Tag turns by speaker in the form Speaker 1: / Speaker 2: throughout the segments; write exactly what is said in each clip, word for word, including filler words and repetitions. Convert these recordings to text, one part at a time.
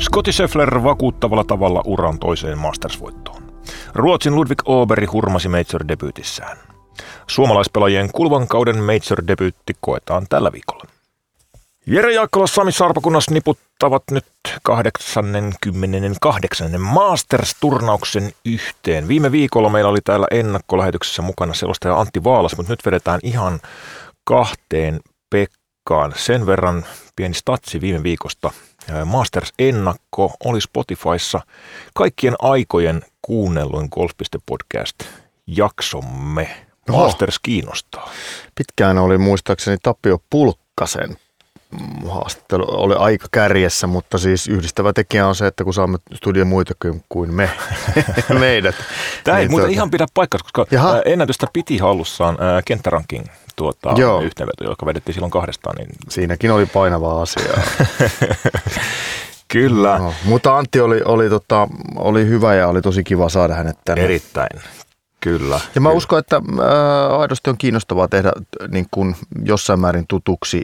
Speaker 1: Scottie Scheffler vakuuttavalla tavalla uran toiseen Masters-voittoon. Ruotsin Ludvig Åberg hurmasi Major-debyytissään. Suomalaispelaajien kuluvan kauden Major-debyytti koetaan tällä viikolla. Jere Jaakkola, Sami Sarpakunnas niputtavat nyt kahdeksankymmentäkahdeksan Masters-turnauksen yhteen. Viime viikolla meillä oli täällä ennakkolähetyksessä mukana selostaja Antti Vaalas, mutta nyt vedetään ihan kahteen Pekkaan. Sen verran pieni statsi viime viikosta. Masters-ennakko oli Spotifyssa kaikkien aikojen kuunnelluin Golf piste podcast-jaksomme. Masters kiinnostaa.
Speaker 2: Pitkään oli muistaakseni Tapio Pulkkasen haastattelu oli aika kärjessä, mutta siis yhdistävä tekijä on se, että kun saamme studion muitakin kuin me, meidät.
Speaker 1: Tämä ei
Speaker 2: niin
Speaker 1: muuten
Speaker 2: tuota...
Speaker 1: ihan pidä paikkaa, koska Jaha. ennätystä piti hallussaan kenttäranking tuota, yhteenveto, joka vedettiin silloin kahdestaan. Niin...
Speaker 2: Siinäkin oli painavaa asiaa.
Speaker 1: Kyllä.
Speaker 2: No, mutta Antti oli, oli, tota, oli hyvä ja oli tosi kiva saada hänet tänne.
Speaker 1: Erittäin. Kyllä.
Speaker 2: Ja mä
Speaker 1: kyllä.
Speaker 2: uskon, että ää, aidosti on kiinnostavaa tehdä niin kuin jossain määrin tutuksi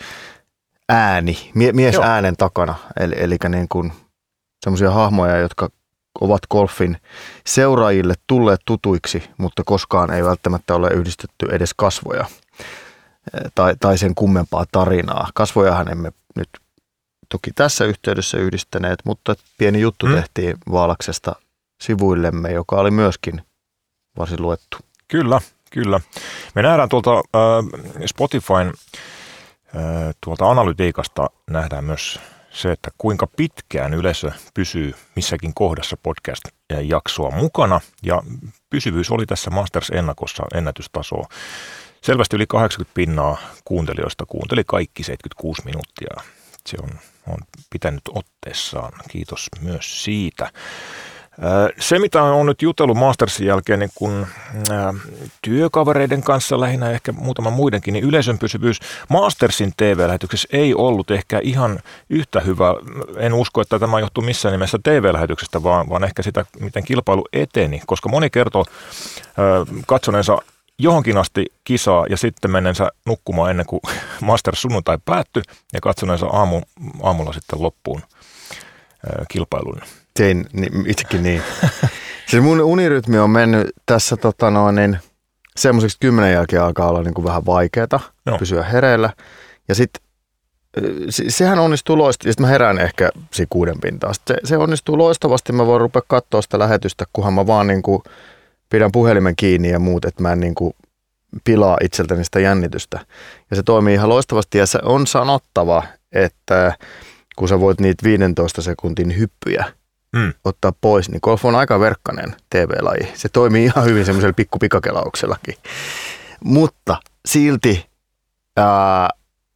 Speaker 2: ääni, mie, mies Joo. äänen takana. Eli, eli niin kuin semmoisia hahmoja, jotka ovat golfin seuraajille tulleet tutuiksi, mutta koskaan ei välttämättä ole yhdistetty edes kasvoja tai, tai sen kummempaa tarinaa. Kasvojahan emme nyt toki tässä yhteydessä yhdistäneet, mutta pieni juttu hmm. tehtiin Vaalaksesta sivuillemme, joka oli myöskin varsin luettu.
Speaker 1: Kyllä, kyllä. Me nähdään tuolta äh, Spotifyn äh, tuolta analytiikasta nähdään myös se, että kuinka pitkään yleisö pysyy missäkin kohdassa podcast-jaksoa mukana. Ja pysyvyys oli tässä Masters-ennakossa ennätystasoa. Selvästi yli kahdeksankymmentä pinnaa kuuntelijoista kuunteli kaikki seitsemänkymmentäkuusi minuuttia. Se on, on pitänyt otteessaan. Kiitos myös siitä. Se, mitä on nyt jutellut Mastersin jälkeen niin kun, ää, työkavereiden kanssa, lähinnä ehkä muutaman muidenkin, niin yleisön pysyvyys Mastersin T V-lähetyksessä ei ollut ehkä ihan yhtä hyvä. En usko, että tämä johtuu missään nimessä T V-lähetyksestä, vaan, vaan ehkä sitä, miten kilpailu eteni, koska moni kertoo ää, katsoneensa johonkin asti kisaa ja sitten mennensä nukkumaan ennen kuin Masters sunnuntai päättyi ja katsoneensa aamu, aamulla sitten loppuun ää, kilpailun.
Speaker 2: Tein niin, itsekin niin. Siis mun unirytmi on mennyt tässä tota noin, niin semmoiseksi kymmenen jälkeen alkaa olla niin kuin vähän vaikeaa no. pysyä hereillä. Ja sitten se, sehän onnistuu loistavasti. Sitten mä herään ehkä siinä kuuden pintaan. Se, se onnistuu loistavasti. Mä voin rupea katsoa sitä lähetystä, kunhan mä vaan niin kuin pidän puhelimen kiinni ja muut, että mä en niin kuin pilaa itseltäni sitä jännitystä. Ja se toimii ihan loistavasti. Ja se on sanottava, että kun sä voit niitä viidentoista sekuntin hyppyjä Mm. ottaa pois, niin golf on aika verkkainen T V-laji. Se toimii ihan hyvin semmoisella pikkupikakelauksellakin. Mutta silti ää,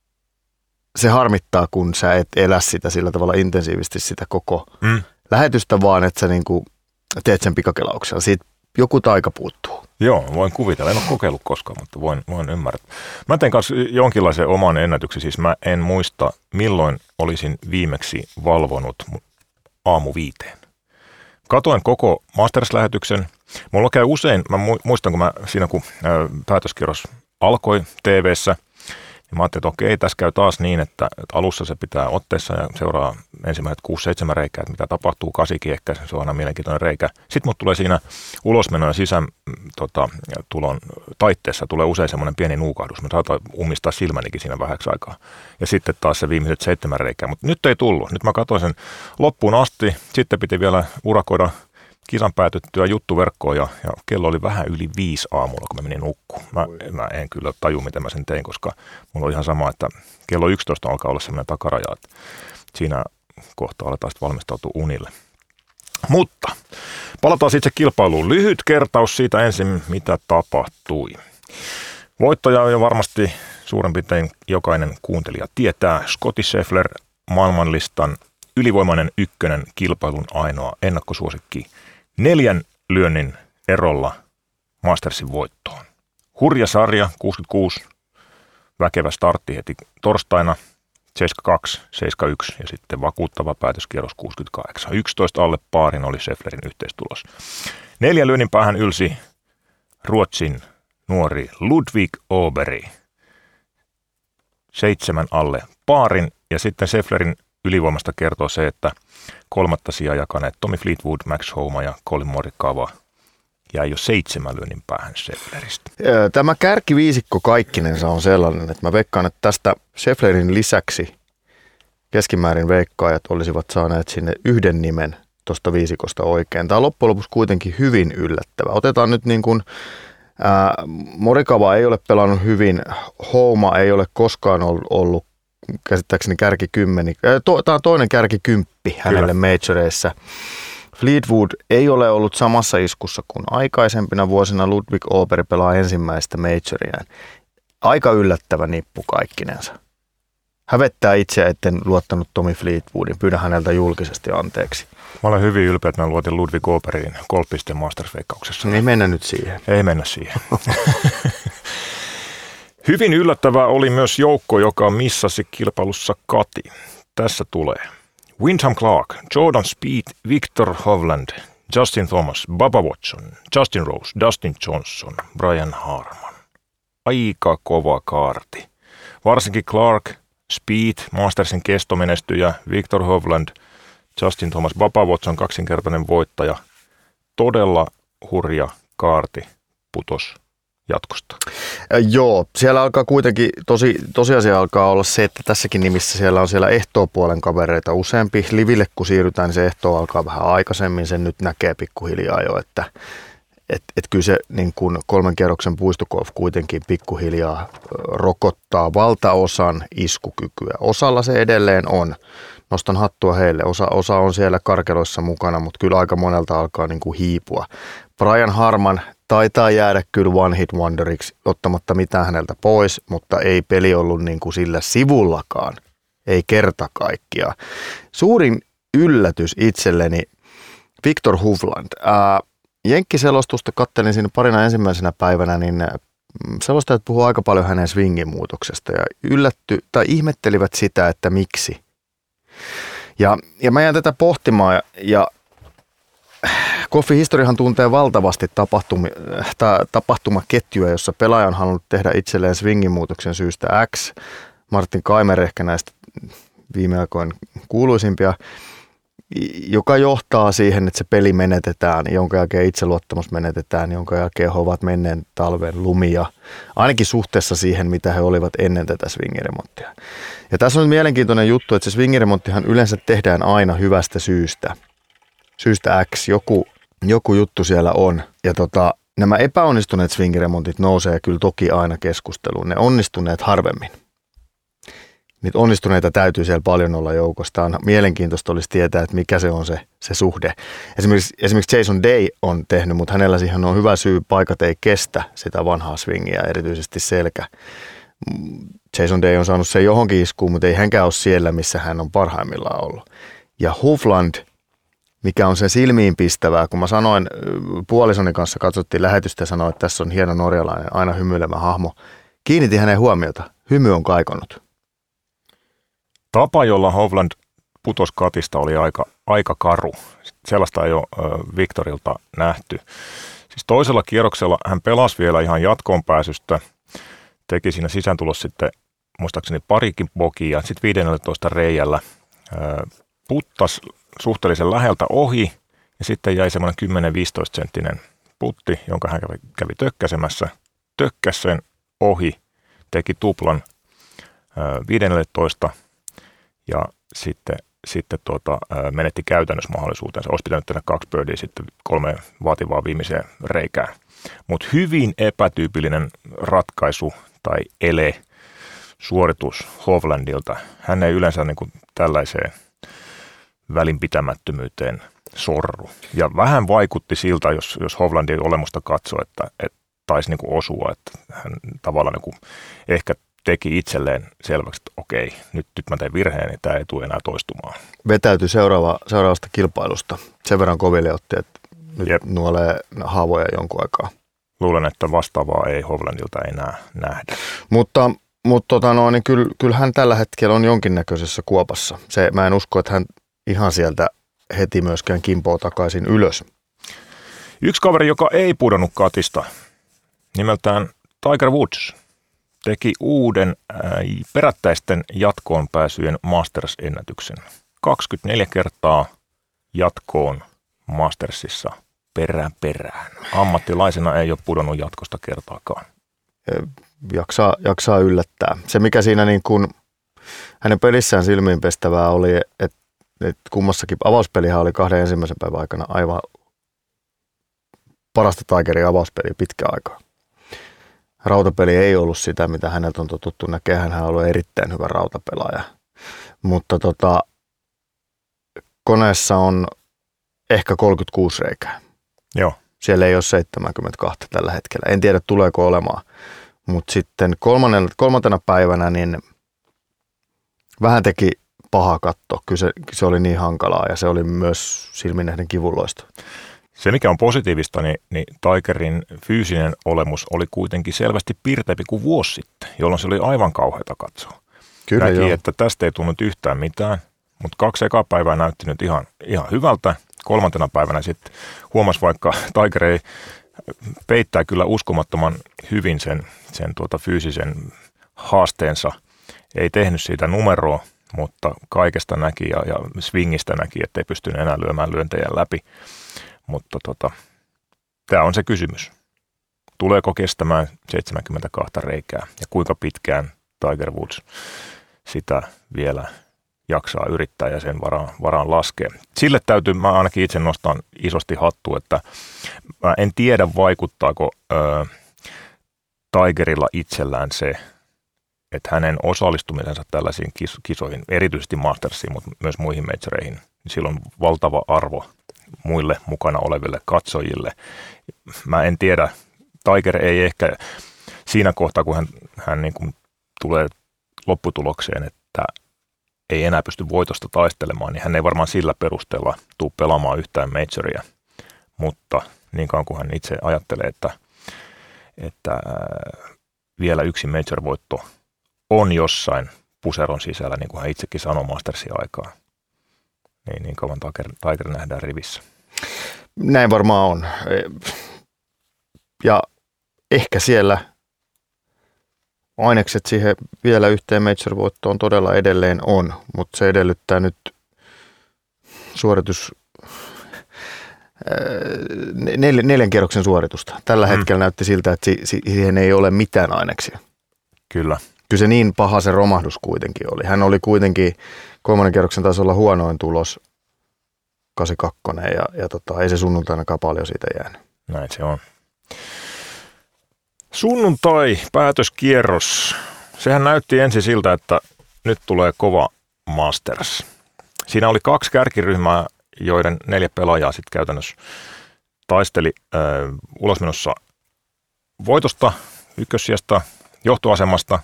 Speaker 2: se harmittaa, kun sä et elä sitä sillä tavalla intensiivisesti sitä koko mm. lähetystä, vaan että sä niinku teet sen pikakelauksella. Siitä joku taika puuttuu.
Speaker 1: Joo, voin kuvitella. En ole kokeillut koskaan, mutta voin, voin ymmärtää. Mä tein kanssa jonkinlaisen oman ennätyksen. Siis mä en muista, milloin olisin viimeksi valvonut aamu viiteen. Katoin koko Masters-lähetyksen. Mulla käy usein, mä muistan, kun mä siinä kun päätöskierros alkoi T V:ssä, niin mä ajattelin, että okei, tässä käy taas niin, että, että alussa se pitää otteessa ja seuraa ensimmäiset kuusi seitsemän reikää, että mitä tapahtuu, kasikin ehkä, se on aina mielenkiintoinen reikä. Sitten mut tulee siinä ulosmenon ja sisään tota, tulon taitteessa tulee usein semmoinen pieni nuukahdus. Mä saatan ummistaa silmänikin siinä vähäksi aikaa. Ja sitten taas se viimeiset seitsemän reikää, mutta nyt ei tullut. Nyt mä katsoin sen loppuun asti, sitten piti vielä urakoida kisan päätyttyä juttuverkkoon ja, ja kello oli vähän yli viisi aamulla, kun mä menin nukkuun. Mä, mä en kyllä taju, miten mä sen tein, koska mulla on ihan sama, että kello yksitoista alkaa olla sellainen takaraja, että siinä kohtaa aletaan sitten valmistautua unille. Mutta palataan itse kilpailuun. Lyhyt kertaus siitä ensin, mitä tapahtui. Voittaja on jo varmasti suurin piirtein jokainen kuuntelija tietää. Scottie Scheffler, maailmanlistan ylivoimainen ykkönen, kilpailun ainoa ennakkosuosikki. Neljän lyönnin erolla Mastersin voittoon. Hurja sarja, kuusikymmentäkuusi, väkevä startti heti torstaina, seitsemänkymmentäkaksi, seitsemänkymmentäyksi ja sitten vakuuttava päätöskierros kuusikymmentäkahdeksan. yksitoista alle paarin oli Schefflerin yhteistulos. Neljän lyönnin päähän ylsi Ruotsin nuori Ludvig Åberg. Seitsemän alle paarin ja sitten Schefflerin ylivoimasta kertoo se, että kolmatta sijaa jakaneet Tommy Fleetwood, Max Homa ja Collin Morikawa jäi jo seitsemän lyönnin päähän Scheffleristä.
Speaker 2: Tämä kärkiviisikko kaikkinensa on sellainen, että mä veikkaan, että tästä Schefflerin lisäksi keskimäärin veikkaajat olisivat saaneet sinne yhden nimen tuosta viisikosta oikein. Tämä on loppujen lopuksi kuitenkin hyvin yllättävä. Otetaan nyt niin kuin, ää, Morikawa ei ole pelannut hyvin, Homa ei ole koskaan ollut käsittääkseni kärkikymmeni. Tämä on toinen kärkikymppi hänelle majoreissa. Fleetwood ei ole ollut samassa iskussa kuin aikaisempina vuosina. Ludwig Åberg pelaa ensimmäistä majoriaan. Aika yllättävä nippu kaikkinensa. Hävettää itseä, etten luottanut Tommy Fleetwoodin. Pyydän häneltä julkisesti anteeksi.
Speaker 1: Mä olen hyvin ylpeä, että mä luotin Ludwig Åbergin golfpisteen Masters-veikkauksessa.
Speaker 2: Ei mennä nyt siihen.
Speaker 1: Ei mennä siihen. Hyvin yllättävää oli myös joukko, joka missasi kilpailussa Kati. Tässä tulee Wyndham Clark, Jordan Spieth, Victor Hovland, Justin Thomas, Bubba Watson, Justin Rose, Dustin Johnson, Brian Harman. Aika kova kaarti. Varsinkin Clark, Spieth, Mastersin kestomenestyjä, Victor Hovland, Justin Thomas, Bubba Watson, kaksinkertainen voittaja. Todella hurja kaarti putos jatkosta.
Speaker 2: Joo, siellä alkaa kuitenkin, tosi, tosiasia alkaa olla se, että tässäkin nimissä siellä on siellä ehtoopuolen kavereita useampi. Liville kun siirrytään, niin se ehtoo alkaa vähän aikaisemmin, sen nyt näkee pikkuhiljaa jo, että et, et kyllä se niin kuin kolmen kierroksen puistogolf kuitenkin pikkuhiljaa rokottaa valtaosan iskukykyä. Osalla se edelleen on. Nostan hattua heille. Osa, osa on siellä karkeloissa mukana, mutta kyllä aika monelta alkaa niin kuin hiipua. Brian Harman taitaa jäädä kyllä one hit wonderiksi, ottamatta mitään häneltä pois, mutta ei peli ollut niin kuin sillä sivullakaan. Ei kerta kaikkiaan. Suurin yllätys itselleni Victor Hovland. Ää, Jenkkiselostusta kattelin siinä parina ensimmäisenä päivänä, niin selostajat puhuu aika paljon hänen swingin muutoksesta ja yllätty tai ihmettelivät sitä, että miksi. Ja, ja mä jään tätä pohtimaan ja, ja golfihistoriahan tuntee valtavasti tapahtumi, ta, tapahtumaketjuja, jossa pelaaja on halunnut tehdä itselleen swingin muutoksen syystä X. Martin Kaymer ehkä näistä viime aikoina kuuluisimpia, joka johtaa siihen, että se peli menetetään, jonka jälkeen itseluottamus menetetään, jonka jälkeen he ovat menneen talven lumia, ainakin suhteessa siihen, mitä he olivat ennen tätä swingiremonttia. Ja tässä on nyt mielenkiintoinen juttu, että se swingiremonttihan yleensä tehdään aina hyvästä syystä. Syystä X, joku, joku juttu siellä on. Ja tota, nämä epäonnistuneet swingiremontit nousee kyllä toki aina keskusteluun, ne onnistuneet harvemmin. Niitä onnistuneita täytyy siellä paljon olla joukosta. On mielenkiintoista olisi tietää, että mikä se on se, se suhde. Esimerkiksi, esimerkiksi Jason Day on tehnyt, mutta hänellä siihen on hyvä syy. Paikat ei kestä sitä vanhaa swingiä, erityisesti selkä. Jason Day on saanut sen johonkin iskuun, mutta ei hänkään ole siellä, missä hän on parhaimmillaan ollut. Ja Hovland, mikä on se silmiinpistävää, kun mä sanoin, puolisoni kanssa katsottiin lähetystä ja sanoin, että tässä on hieno norjalainen, aina hymyilevä hahmo. Kiinnitin hänen huomiota. Hymy on kaikonnut.
Speaker 1: Tapa, jolla Hovland putosi Katista, oli aika, aika karu. Sellaista ei ole Victorilta nähty. Siis toisella kierroksella hän pelasi vielä ihan jatkoon pääsystä. Teki siinä sisääntulossa sitten muistaakseni parikin bogia. Sitten viidennellätoista reijällä puttas suhteellisen läheltä ohi. Ja sitten jäi semmoinen kymmenen viisitoista senttinen putti, jonka hän kävi, kävi tökkäsemässä. Tökkäsi sen ohi, teki tuplan viidennellätoista. Ja sitten, sitten tuota, menetti käytännössä mahdollisuutensa. Olisi pitänyt tehdä kaksi birdiä sitten kolme vaativaa viimeiseen reikään. Mutta hyvin epätyypillinen ratkaisu tai ele, suoritus Hovlandilta. Hän ei yleensä niin kuin tällaiseen välinpitämättömyyteen sorru. Ja vähän vaikutti siltä, jos, jos Hovlandin olemusta katsoi, että, että taisi niin kuin osua, että hän tavallaan niin kuin ehkä teki itselleen selväksi, että okei, nyt, nyt mä teen virheen, niin tämä ei tule enää toistumaan.
Speaker 2: Vetäytyi seuraava, seuraavasta kilpailusta. Sen verran koville otti, että nyt Jep. nuolee haavoja jonkun aikaa.
Speaker 1: Luulen, että vastaavaa ei Hovlandilta enää nähdä.
Speaker 2: Mutta, mutta tota no, niin kyllä, kyllä hän tällä hetkellä on jonkinnäköisessä kuopassa. Se, mä en usko, että hän ihan sieltä heti myöskään kimpoo takaisin ylös.
Speaker 1: Yksi kaveri, joka ei pudonnut Katista, nimeltään Tiger Woods. teki uuden äh, perättäisten jatkoon pääsyjen Masters-ennätyksen. kaksikymmentäneljä kertaa jatkoon Mastersissa perään perään. Ammattilaisena ei ole pudonnut jatkosta kertaakaan.
Speaker 2: Jaksaa, jaksaa yllättää. Se mikä siinä niin kuin hänen pelissään silmiinpestävää oli, että, että kummassakin avauspelihän oli kahden ensimmäisen päivän aikana aivan parasta Tigerin avauspeliä pitkään aikaa. Rautapeli ei ollut sitä, mitä häneltä on totuttu näkemään. Hän on ollut erittäin hyvä rautapelaaja. Mutta tota, koneessa on ehkä kolmekymmentäkuusi reikää.
Speaker 1: Joo.
Speaker 2: Siellä ei ole seitsemänkymmentäkaksi tällä hetkellä. En tiedä, tuleeko olemaan. Mutta sitten kolmantena päivänä niin vähän teki paha katto. Kyllä se, se oli niin hankalaa ja se oli myös silminnähden kivulloista.
Speaker 1: Se, mikä on positiivista, niin, niin Tigerin fyysinen olemus oli kuitenkin selvästi pirteempi kuin vuosi sitten, jolloin se oli aivan kauheata katsoa.
Speaker 2: Kyllä
Speaker 1: Näki,
Speaker 2: joo.
Speaker 1: että tästä ei tullut yhtään mitään, mutta kaksi ekaa päivää näytti nyt ihan, ihan hyvältä. Kolmantena päivänä sitten huomasi, vaikka Tiger ei peittää kyllä uskomattoman hyvin sen, sen tuota fyysisen haasteensa. Ei tehnyt siitä numeroa, mutta kaikesta näki ja, ja swingistä näki, ettei pystynyt enää lyömään lyöntejä läpi. Mutta tota, tämä on se kysymys. Tuleeko kestämään seitsemänkymmentäkaksi reikää ja kuinka pitkään Tiger Woods sitä vielä jaksaa yrittää ja sen varaan, varaan laskee. Sille täytyy, mä ainakin itse nostan isosti hattua, että mä en tiedä vaikuttaako ö, Tigerilla itsellään se, että hänen osallistumisensa tällaisiin kis- kisoihin, erityisesti Mastersiin, mutta myös muihin majoreihin, niin sillä on valtava arvo muille mukana oleville katsojille. Mä en tiedä, Tiger ei ehkä siinä kohtaa, kun hän, hän niin kuin tulee lopputulokseen, että ei enää pysty voitosta taistelemaan, niin hän ei varmaan sillä perusteella tule pelaamaan yhtään majoria, mutta niin kauan kuin hän itse ajattelee, että, että vielä yksi major-voitto on jossain puseron sisällä, niin kuin hän itsekin sanoi Mastersin aikaa, niin niin kauan Tiger, Tiger nähdään rivissä.
Speaker 2: Näin varmaan on. Ja ehkä siellä ainekset siihen vielä yhteen major-voittoon todella edelleen on, mutta se edellyttää nyt suoritus, nel, neljän kierroksen suoritusta. Tällä hmm. hetkellä näytti siltä, että siihen ei ole mitään aineksia.
Speaker 1: Kyllä.
Speaker 2: Kyllä se niin paha se romahdus kuitenkin oli. Hän oli kuitenkin, kolmannen kierroksen taisi olla huonoin tulos, kahdeksankymmentäkaksi, ja, ja tota, ei se sunnuntainakaan paljon siitä jäänyt.
Speaker 1: Näin se on. Sunnuntai, päätöskierros. Sehän näytti ensin siltä, että nyt tulee kova Masters. Siinä oli kaksi kärkiryhmää, joiden neljä pelaajaa sitten käytännössä taisteli äh, ulosmenossa voitosta, ykkössijasta, johtoasemasta.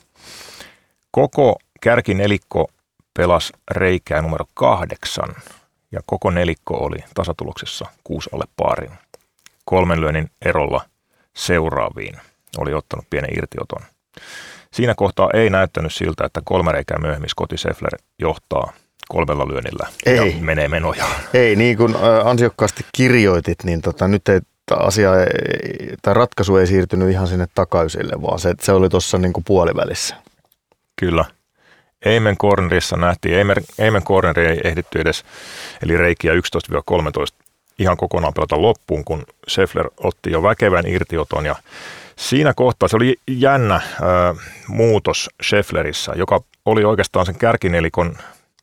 Speaker 1: Koko kärkinelikko pelasi reikää numero kahdeksan ja koko nelikko oli tasatuloksessa kuusi alle paarin. Kolmen lyönnin erolla seuraaviin oli ottanut pienen irtioton. Siinä kohtaa ei näyttänyt siltä, että kolme reikää myöhemmin Scottie Scheffler johtaa kolmella lyönnillä ei. Ja menee menojaan.
Speaker 2: Ei, niin kuin ansiokkaasti kirjoitit, niin tota, nyt ei, asia ei, tai ratkaisu ei siirtynyt ihan sinne takaisille, vaan se, se oli tuossa niin kuin puolivälissä.
Speaker 1: Kyllä. Amen Cornerissa nähtiin, Amen Corneri ei ehditty edes, eli reikiä yksitoista kolmetoista ihan kokonaan pelata loppuun, kun Scheffler otti jo väkevän irtioton ja siinä kohtaa se oli jännä äh, muutos Schefflerissä, joka oli oikeastaan sen kärkinelikon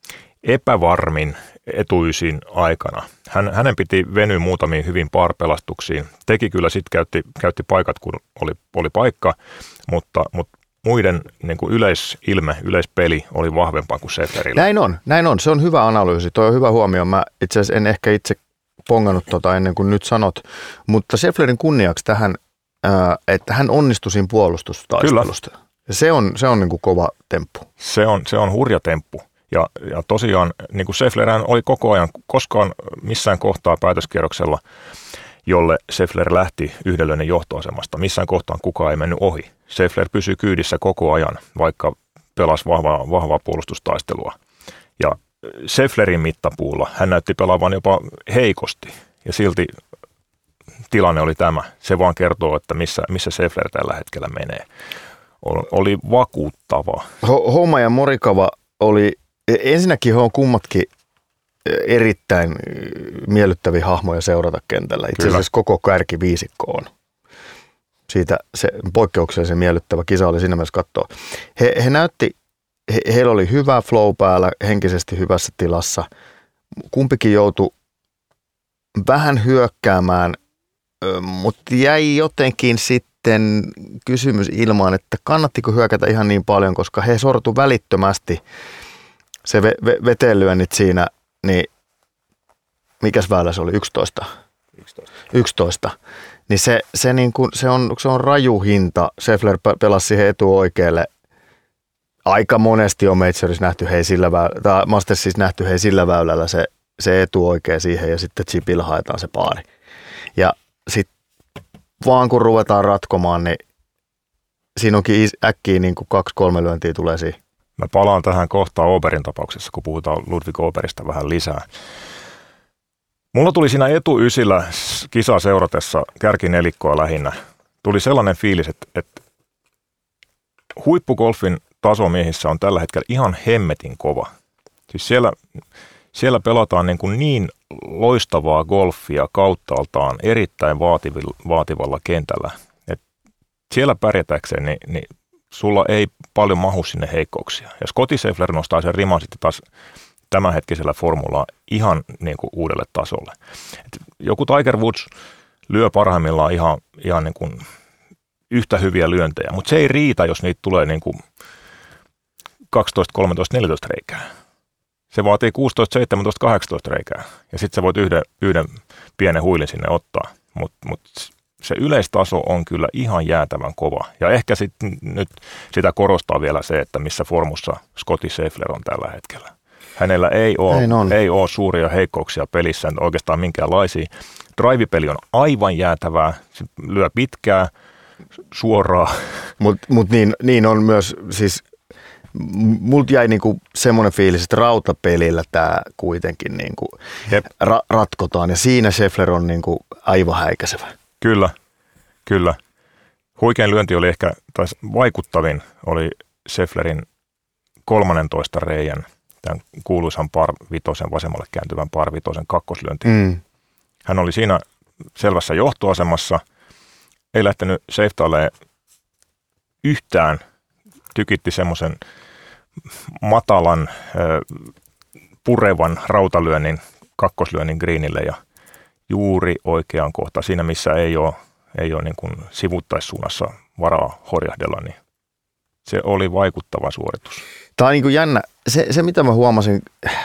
Speaker 1: epävarmin etuisin aikana. Hän, hänen piti venyä muutamiin hyvin par-pelastuksiin. Teki kyllä sitten, käytti, käytti paikat, kun oli, oli paikka, mutta, mutta muiden niin kuin yleisilme, yleispeli oli vahvempaa kuin Schefflerillä.
Speaker 2: Näin on, näin on. Se on hyvä analyysi. Tuo on hyvä huomio. Mä itse asiassa en ehkä itse pongannut tota ennen kuin nyt sanot, mutta Schefflerin kunniaksi tähän, ää, että hän onnistui siinä puolustustaistelusta. Kyllä. Ja se on, se on niin kuin kova temppu.
Speaker 1: Se on, se on hurja temppu. Ja, ja tosiaan niin kuin Schefflerhän oli koko ajan, koskaan missään kohtaa päätöskierroksella, jolle Scheffler lähti yhdenlöinen johtoasemasta. Missään kohtaan kukaan ei mennyt ohi. Scheffler pysyi kyydissä koko ajan, vaikka pelasi vahvaa, vahvaa puolustustaistelua. Ja Schefflerin mittapuulla hän näytti pelaavan jopa heikosti ja silti tilanne oli tämä. Se vaan kertoo, että missä, missä Scheffler tällä hetkellä menee. oli vakuuttava.
Speaker 2: Homa ja Morikawa oli, ensinnäkin he on kummatkin erittäin miellyttäviä hahmoja seurata kentällä. Itse asiassa koko kärkiviisikko on. Siitä se poikkeuksellisen miellyttävä kisa oli siinä mielessä katsoa. He, he näytti, he, heillä oli hyvä flow päällä, henkisesti hyvässä tilassa. Kumpikin joutui vähän hyökkäämään, mutta jäi jotenkin sitten kysymys ilmaan, että kannattiko hyökätä ihan niin paljon, koska he sortu välittömästi se ve- ve- veteelyönnit siinä, niin mikäs väylä se oli, yksitoista?
Speaker 1: yksitoista.
Speaker 2: yksitoista. Niin se, se, niin kuin, se, on, se on raju hinta. Scheffler pelasi siihen etuoikealle. Aika monesti on Majorissa nähty hei sillä väylällä, tai Mastersissa nähty hei sillä väylällä se, se etuoikea siihen ja sitten chipillä haetaan se paari. Ja sitten vaan kun ruvetaan ratkomaan, niin siinä onkin äkkiä niin kuin kaksi kolme lyöntiä tulee siihen.
Speaker 1: Mä palaan tähän kohtaan Oberin tapauksessa, kun puhutaan Ludwig Oberista vähän lisää. Mulla tuli siinä etuysillä kisaa seuratessa kärkinelikkoa lähinnä. Tuli sellainen fiilis, että, että huippugolfin tasomiehissä on tällä hetkellä ihan hemmetin kova. Siis siellä, siellä pelataan niin, kuin niin loistavaa golfia kauttaaltaan erittäin vaativilla, vaativalla kentällä. Et siellä pärjätäkseen, niin, niin sulla ei paljon mahu sinne heikkouksia. Ja Scottie Scheffler nostaa sen riman sitten taas tämänhetkisellä formulaa ihan niin kuin uudelle tasolle. Et joku Tiger Woods lyö parhaimmillaan ihan, ihan niin kuin yhtä hyviä lyöntejä, mutta se ei riitä, jos niitä tulee niin kuin kaksitoista, kolmetoista, neljätoista reikää. Se vaatii kuusitoista, seitsemäntoista, kahdeksantoista reikää ja sitten sä voit yhden, yhden pienen huilin sinne ottaa, mutta mut se yleistaso on kyllä ihan jäätävän kova. Ja ehkä sitten nyt sitä korostaa vielä se, että missä formussa Scottie Scheffler on tällä hetkellä. Hänellä ei ole, ei ole suuria heikkouksia pelissä, oikeastaan minkäänlaisia. Drive-peli on aivan jäätävää, se lyö pitkää, suoraa. Mutta
Speaker 2: mut niin, niin on myös, siis multa jäi niinku semmoinen fiilis, että rautapelillä tämä kuitenkin niinku ra- ratkotaan ja siinä Scheffler on niinku aivan häikäisevä.
Speaker 1: Kyllä, kyllä. Huikein lyönti oli ehkä, tai vaikuttavin oli Schefflerin kolmannentoista reijän, tämän kuuluisan par vitosen, vasemmalle kääntyvän par vitosen kakkoslyönti. Mm. Hän oli siinä selvässä johtoasemassa, ei lähtenyt safetailemaan yhtään, tykitti semmoisen matalan, purevan rautalyönnin, kakkoslyönnin greenille ja juuri oikeaan kohtaan. Siinä, missä ei ole, ei ole niin kuin sivuttaissuunnassa varaa horjahdella, niin se oli vaikuttava suoritus.
Speaker 2: Tämä on niin kuin jännä. Se, se, mitä mä huomasin,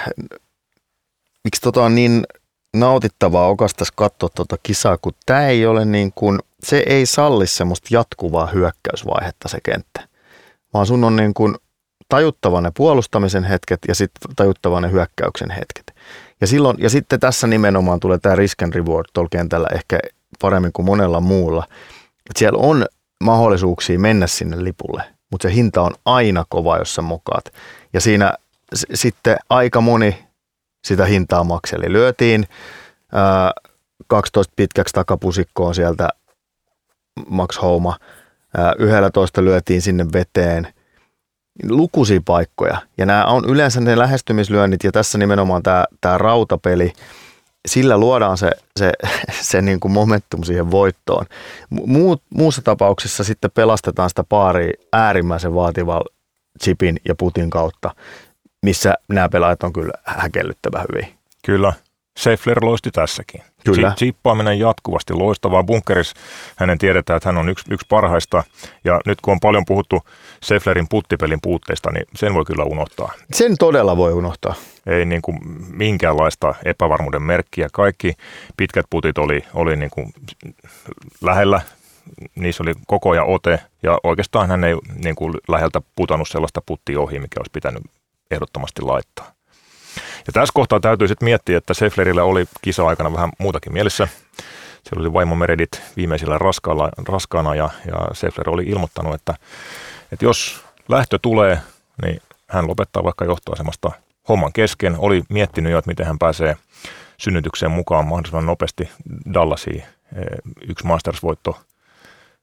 Speaker 2: miksi tota on niin nautittavaa okastas katsoa tuota kisaa, kun tämä ei ole niin kuin, se ei salli semmoista jatkuvaa hyökkäysvaihetta se kenttä, vaan sun on niin kuin tajuttava ne puolustamisen hetket ja sitten tajuttava ne hyökkäyksen hetket. Ja, silloin, ja sitten tässä nimenomaan tulee tämä risk and reward tuolla kentällä ehkä paremmin kuin monella muulla. Et siellä on mahdollisuuksia mennä sinne lipulle, mutta se hinta on aina kova, jos sä mokaat. Ja siinä s- sitten aika moni sitä hintaa makseli. Lyötiin ää, kaksitoista pitkäksi takapusikkoon sieltä Max Homa. Ää, yksitoista lyötiin sinne veteen. Lukuisia paikkoja. Ja nämä on yleensä ne lähestymislyönnit ja tässä nimenomaan tämä, tämä rautapeli. Sillä luodaan se, se, se niin kuin momentum siihen voittoon. Mu, muussa tapauksessa sitten pelastetaan sitä paaria äärimmäisen vaativan chipin ja putin kautta, missä nämä pelaajat on kyllä häkellyttävän hyvin.
Speaker 1: Kyllä. Scheffler loisti tässäkin.
Speaker 2: Kyllä.
Speaker 1: Chippaaminen jatkuvasti loistavaa. Bunkerissa hänen tiedetään, että hän on yksi, yksi parhaista. Ja nyt kun on paljon puhuttu Schefflerin puttipelin puutteista, niin sen voi kyllä unohtaa.
Speaker 2: Sen todella voi unohtaa.
Speaker 1: Ei niin kuin minkäänlaista epävarmuuden merkkiä. Kaikki pitkät putit oli, oli niin kuin lähellä. Niissä oli koko ajan ote. Ja oikeastaan hän ei niin kuin läheltä putannut sellaista puttia ohi, mikä olisi pitänyt ehdottomasti laittaa. Ja tässä kohtaa täytyy sitten miettiä, että Schefflerillä oli kisa-aikana vähän muutakin mielessä. Siellä oli vaimo Meredith viimeisillä raskaalla, raskaana ja, ja Scheffler oli ilmoittanut, että, että jos lähtö tulee, niin hän lopettaa vaikka johtoasemasta homman kesken. Oli miettinyt jo, että miten hän pääsee synnytykseen mukaan mahdollisimman nopeasti Dallasiin. Yksi Masters-voitto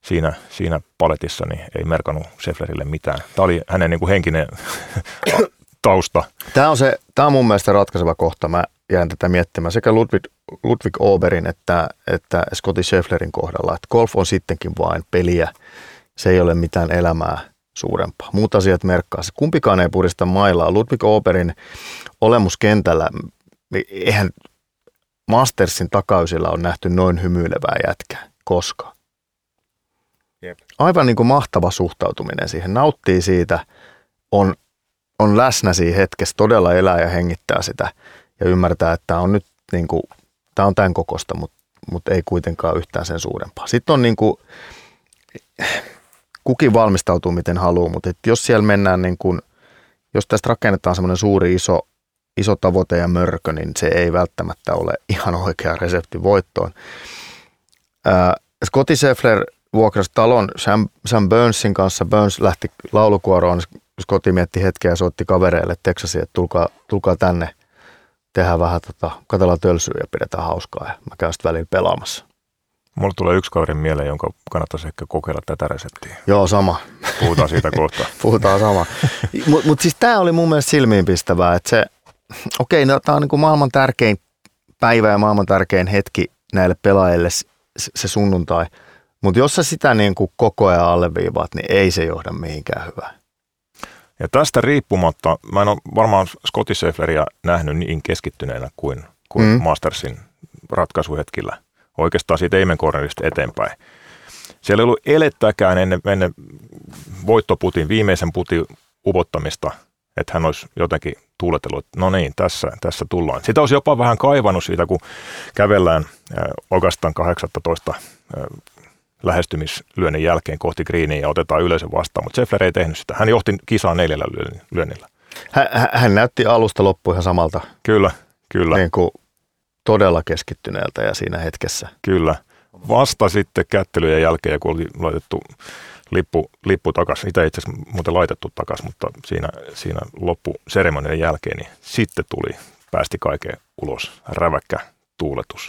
Speaker 1: siinä, siinä paletissa niin ei merkannut Schefflerille mitään. Tämä oli hänen niin kuin henkinen tausta.
Speaker 2: Tämä on, se, tämä on mun mielestä ratkaiseva kohta. Mä jäin tätä miettimään sekä Ludwig, Ludwig Åbergin että, että Scottie Schefflerin kohdalla, että golf on sittenkin vain peliä. Se ei ole mitään elämää suurempaa. Muut asiat merkkaa. Kumpikaan ei purista mailaa. Ludwig Åbergin olemus kentällä, eihän Mastersin takaysillä on nähty noin hymyilevää jätkää koskaan.
Speaker 1: Jep.
Speaker 2: Aivan niin kuin mahtava suhtautuminen siihen. Nauttii siitä, on, on läsnä siinä hetkessä, todella elää ja hengittää sitä ja ymmärtää, että tämä on nyt niin kuin, tämä on tämän kokosta, mutta, mutta ei kuitenkaan yhtään sen suurempaa. Sitten on niin kuin, kukin valmistautuu miten haluaa, mutta että jos siellä mennään niin kuin, jos tästä rakennetaan semmoinen suuri iso, iso tavoite ja mörkö, niin se ei välttämättä ole ihan oikea resepti voittoon. Ää, Scottie Scheffler vuokrasi talon Sam, Sam Burnssin kanssa. Burns lähti laulukuoroon. Scottie mietti hetkeä ja soitti kavereille Texasiin, että tulkaa, tulkaa tänne. Tehdään vähän, tota, katsellaan tölsyä ja pidetään hauskaa. Ja mä käyn sitten välillä pelaamassa.
Speaker 1: Mulle tulee yksi kaveri mieleen, jonka kannattaisi ehkä kokeilla tätä reseptiä.
Speaker 2: Joo, sama.
Speaker 1: Puhutaan siitä kohta.
Speaker 2: Puhutaan sama. Mutta mut siis tämä oli mun mielestä silmiinpistävää, että se, okei, no, tämä on niinku maailman tärkein päivä ja maailman tärkein hetki näille pelaajille se, se sunnuntai. Mutta jos sä sitä niinku koko ajan alleviivaat, niin ei se johda mihinkään hyvään.
Speaker 1: Ja tästä riippumatta, mä en ole varmaan Scottie Scheffleria nähnyt niin keskittyneenä kuin, kuin mm. Mastersin ratkaisuhetkillä. Oikeastaan siitä Amen Cornerista eteenpäin. Siellä ei ollut elettäkään ennen, ennen voittoputin, viimeisen putin upottamista, että hän olisi jotenkin tuuletellut, että no niin, tässä, tässä tullaan. Sitä olisi jopa vähän kaivannut siitä, kun kävellään äh, Augustan kahdeksantoista äh, lähestymislyönnin jälkeen kohti greeniä ja otetaan yleisön vastaan, mutta Scheffler ei tehnyt sitä. Hän johti kisaa neljällä lyönnillä.
Speaker 2: Hän, hän näytti alusta loppuun ihan samalta.
Speaker 1: Kyllä, kyllä.
Speaker 2: Niin kuin todella keskittyneeltä ja siinä hetkessä.
Speaker 1: Kyllä. Vasta sitten kättelyjen jälkeen, kun oli laitettu lippu, lippu takaisin, sitä ei itse asiassa muuten laitettu takaisin, mutta siinä, siinä loppuseremonian jälkeen, niin sitten tuli, päästi kaiken ulos, räväkkä tuuletus.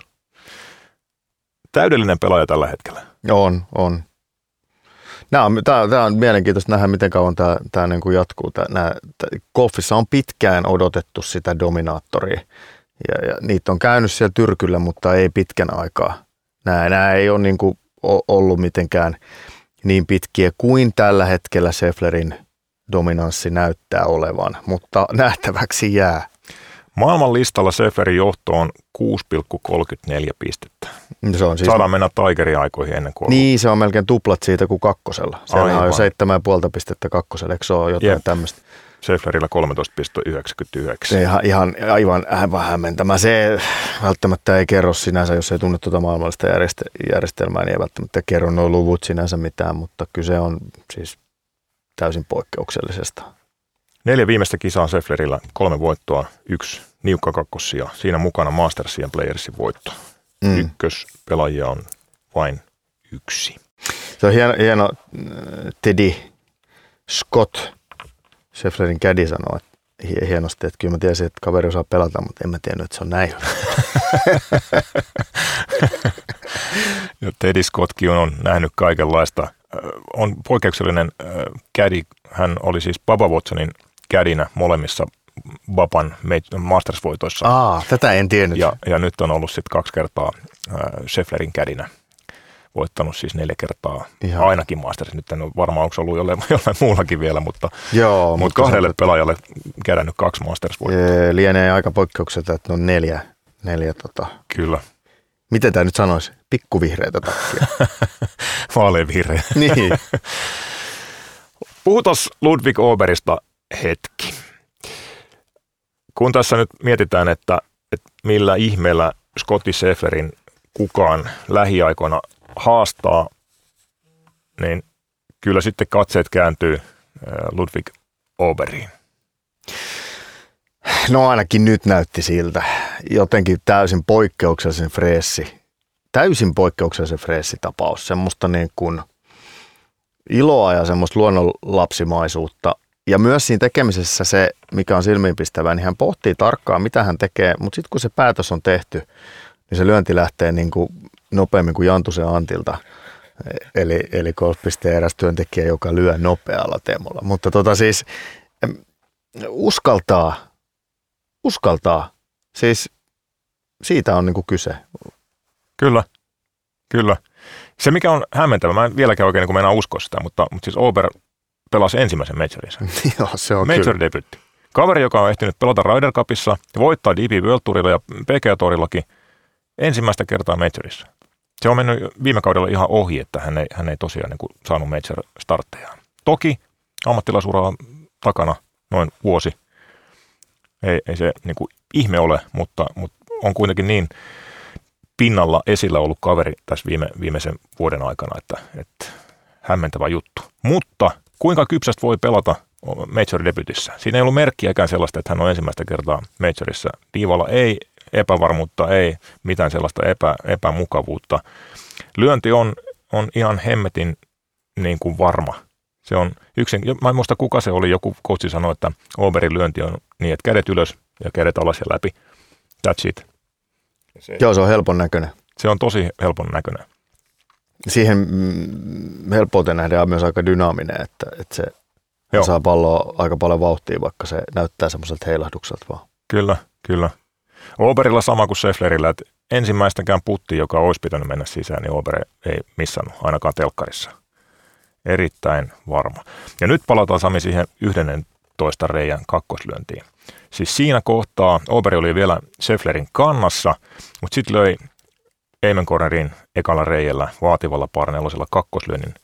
Speaker 1: Täydellinen pelaaja tällä hetkellä.
Speaker 2: On, on. Nämä on tämä, tämä on mielenkiintoista nähdä, miten kauan tämä, tämä niin kuin jatkuu. Tämä, nämä, tämä, golfissa on pitkään odotettu sitä dominaattoria. Ja, ja niitä on käynyt siellä tyrkyllä, mutta ei pitkän aikaa. Nämä, nämä ei ole niin kuin ollut mitenkään niin pitkiä kuin tällä hetkellä Schefflerin dominanssi näyttää olevan, mutta nähtäväksi jää.
Speaker 1: Maailman listalla Schefflerin johto on kuusi pilkku kolmekymmentäneljä pistettä.
Speaker 2: Se on siis...
Speaker 1: Saadaan mennä Tigerin aikoihin ennen kuin...
Speaker 2: Niin, se on melkein tuplat siitä kuin kakkosella. Siellä on jo seitsemän pilkku viisi pistettä kakkosella, eikö se ole jotain Jep. tämmöistä?
Speaker 1: Schefflerillä kolmetoista pilkku yhdeksänkymmentäyhdeksän.
Speaker 2: Se ihan, ihan aivan vähän hämmentämä. Se välttämättä ei kerro sinänsä, jos ei tunne tuota maailmallista järjestelmää, niin ei välttämättä kerro nuo luvut sinänsä mitään, mutta kyse on siis täysin poikkeuksellisesta.
Speaker 1: Neljä viimeistä kisaa Schefflerillä, kolme voittoa, yksi niukka kakkossija. Siinä mukana Mastersin ja Playersin voitto. Mm. Ykköspelaajia on vain yksi.
Speaker 2: Se on hieno, hieno Teddy Scott, Schefflerin caddy sanoo, että hienosti, että kyllä mä tiesin, että kaveri osaa pelata, mutta en mä tiennyt, että se on näin hyvä.
Speaker 1: Ja Teddy Scottkin on nähnyt kaikenlaista. On poikkeuksellinen caddy. Hän oli siis Bubba Watsonin cadinä molemmissa Baban Masters-voitoissa.
Speaker 2: Aa, tätä en tiennyt.
Speaker 1: Ja, ja nyt on ollut sitten kaksi kertaa äh, Schefflerin cadinä. Voittanut siis neljä kertaa, Ihan. ainakin Masters. Nyt en ole varmaan, onko se ollut jollain, jollain muullakin vielä, mutta,
Speaker 2: Joo,
Speaker 1: mutta,
Speaker 2: mutta
Speaker 1: kahdelle
Speaker 2: se...
Speaker 1: pelaajalle kerännyt kaksi Masters-voittoa.
Speaker 2: Lienee aika poikkeuksellista, että on neljä. neljä tota.
Speaker 1: Kyllä.
Speaker 2: Miten tämä nyt sanoisi? Pikkuvihreitä takkia.
Speaker 1: Vaaleanvihreä.
Speaker 2: Niin.
Speaker 1: Puhutaan Ludwig Åbergista hetki. Kun tässä nyt mietitään, että, että millä ihmeellä Scottie Schefflerin kukaan lähiaikoina haastaa, niin kyllä sitten katseet kääntyy Ludwig Åbergiin.
Speaker 2: No ainakin nyt näytti siltä. Jotenkin täysin poikkeuksellisen freessi. Täysin poikkeuksellisen freessi tapaus. Semmoista niin kuin iloa ja semmoista luonnonlapsimaisuutta. Ja myös siinä tekemisessä se, mikä on silmiinpistävää, niin hän pohtii tarkkaan, mitä hän tekee. Mutta sitten kun se päätös on tehty, niin se lyönti lähtee niin kuin nopeammin kuin Jantusen Antilta. eli, eli golfpisteen eräs työntekijä, joka lyö nopealla temolla. Mutta tota siis uskaltaa, uskaltaa. Siis siitä on niinku kyse.
Speaker 1: Kyllä, kyllä. Se mikä on hämmentävä, mä en vieläkään oikein niin meinaa uskoa sitä, mutta, mutta siis Ober pelasi ensimmäisen majorinsa.
Speaker 2: Joo, se on
Speaker 1: Major debutti. Kaveri, joka on ehtinyt pelata Ryder Cupissa, voittaa D P World Tourilla ja P G A-torillakin ensimmäistä kertaa majorissa. Se on mennyt viime kaudella ihan ohi, että hän ei, hän ei tosiaan niin kuin saanut major-startteja. Toki ammattilaisuraa takana noin vuosi. Ei, ei se niin kuin ihme ole, mutta, mutta on kuitenkin niin pinnalla esillä ollut kaveri tässä viime, viimeisen vuoden aikana, että, että hämmentävä juttu. Mutta kuinka kypsästä voi pelata major-debytissä? Siinä ei ollut merkkiäkään sellaista, että hän on ensimmäistä kertaa majorissa. Diivalla ei epävarmuutta, ei mitään sellaista epä, epämukavuutta. Lyönti on, on ihan hemmetin niin kuin varma. Se on yksin, mä en muista kuka se oli, joku coachi sanoi, että Oberin lyönti on niin, että kädet ylös ja kädet alas ja läpi. That's it.
Speaker 2: Se, Joo, se on helpon näköinen.
Speaker 1: Se on tosi helpon näköinen.
Speaker 2: Siihen mm, helppouteen nähdään on myös aika dynaaminen, että, että se Joo. saa palloa aika paljon vauhtia, vaikka se näyttää semmoiselta heilahdukselta vaan.
Speaker 1: Kyllä, kyllä. Oberilla sama kuin Schefflerillä, että ensimmäistäkään putti, joka olisi pitänyt mennä sisään, niin Ober ei missannut, ainakaan telkkarissa. Erittäin varma. Ja nyt palataan Sami siihen yhdentoista reijän kakkoslyöntiin. Siis siinä kohtaa Ober oli vielä Schefflerin kannassa, mutta sitten löi Eimenkornerin ekalla reijällä vaativalla parnelosella kakkoslyönnin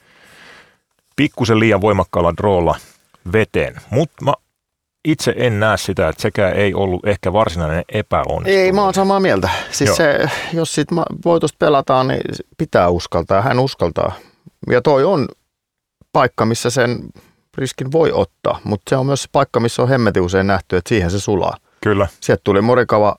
Speaker 1: pikkusen liian voimakkaalla drawlla veteen. Mutta mä itse en näe sitä, että sekään ei ollut ehkä varsinainen epäonnistuminen.
Speaker 2: Ei, mä oon samaa mieltä. Siis se, jos sit voitosta pelataan, niin pitää uskaltaa. Hän uskaltaa. Ja toi on paikka, missä sen riskin voi ottaa, mutta se on myös se paikka, missä on hemmetin usein nähty, että siihen se sulaa.
Speaker 1: Kyllä.
Speaker 2: Sieltä tuli Morikawa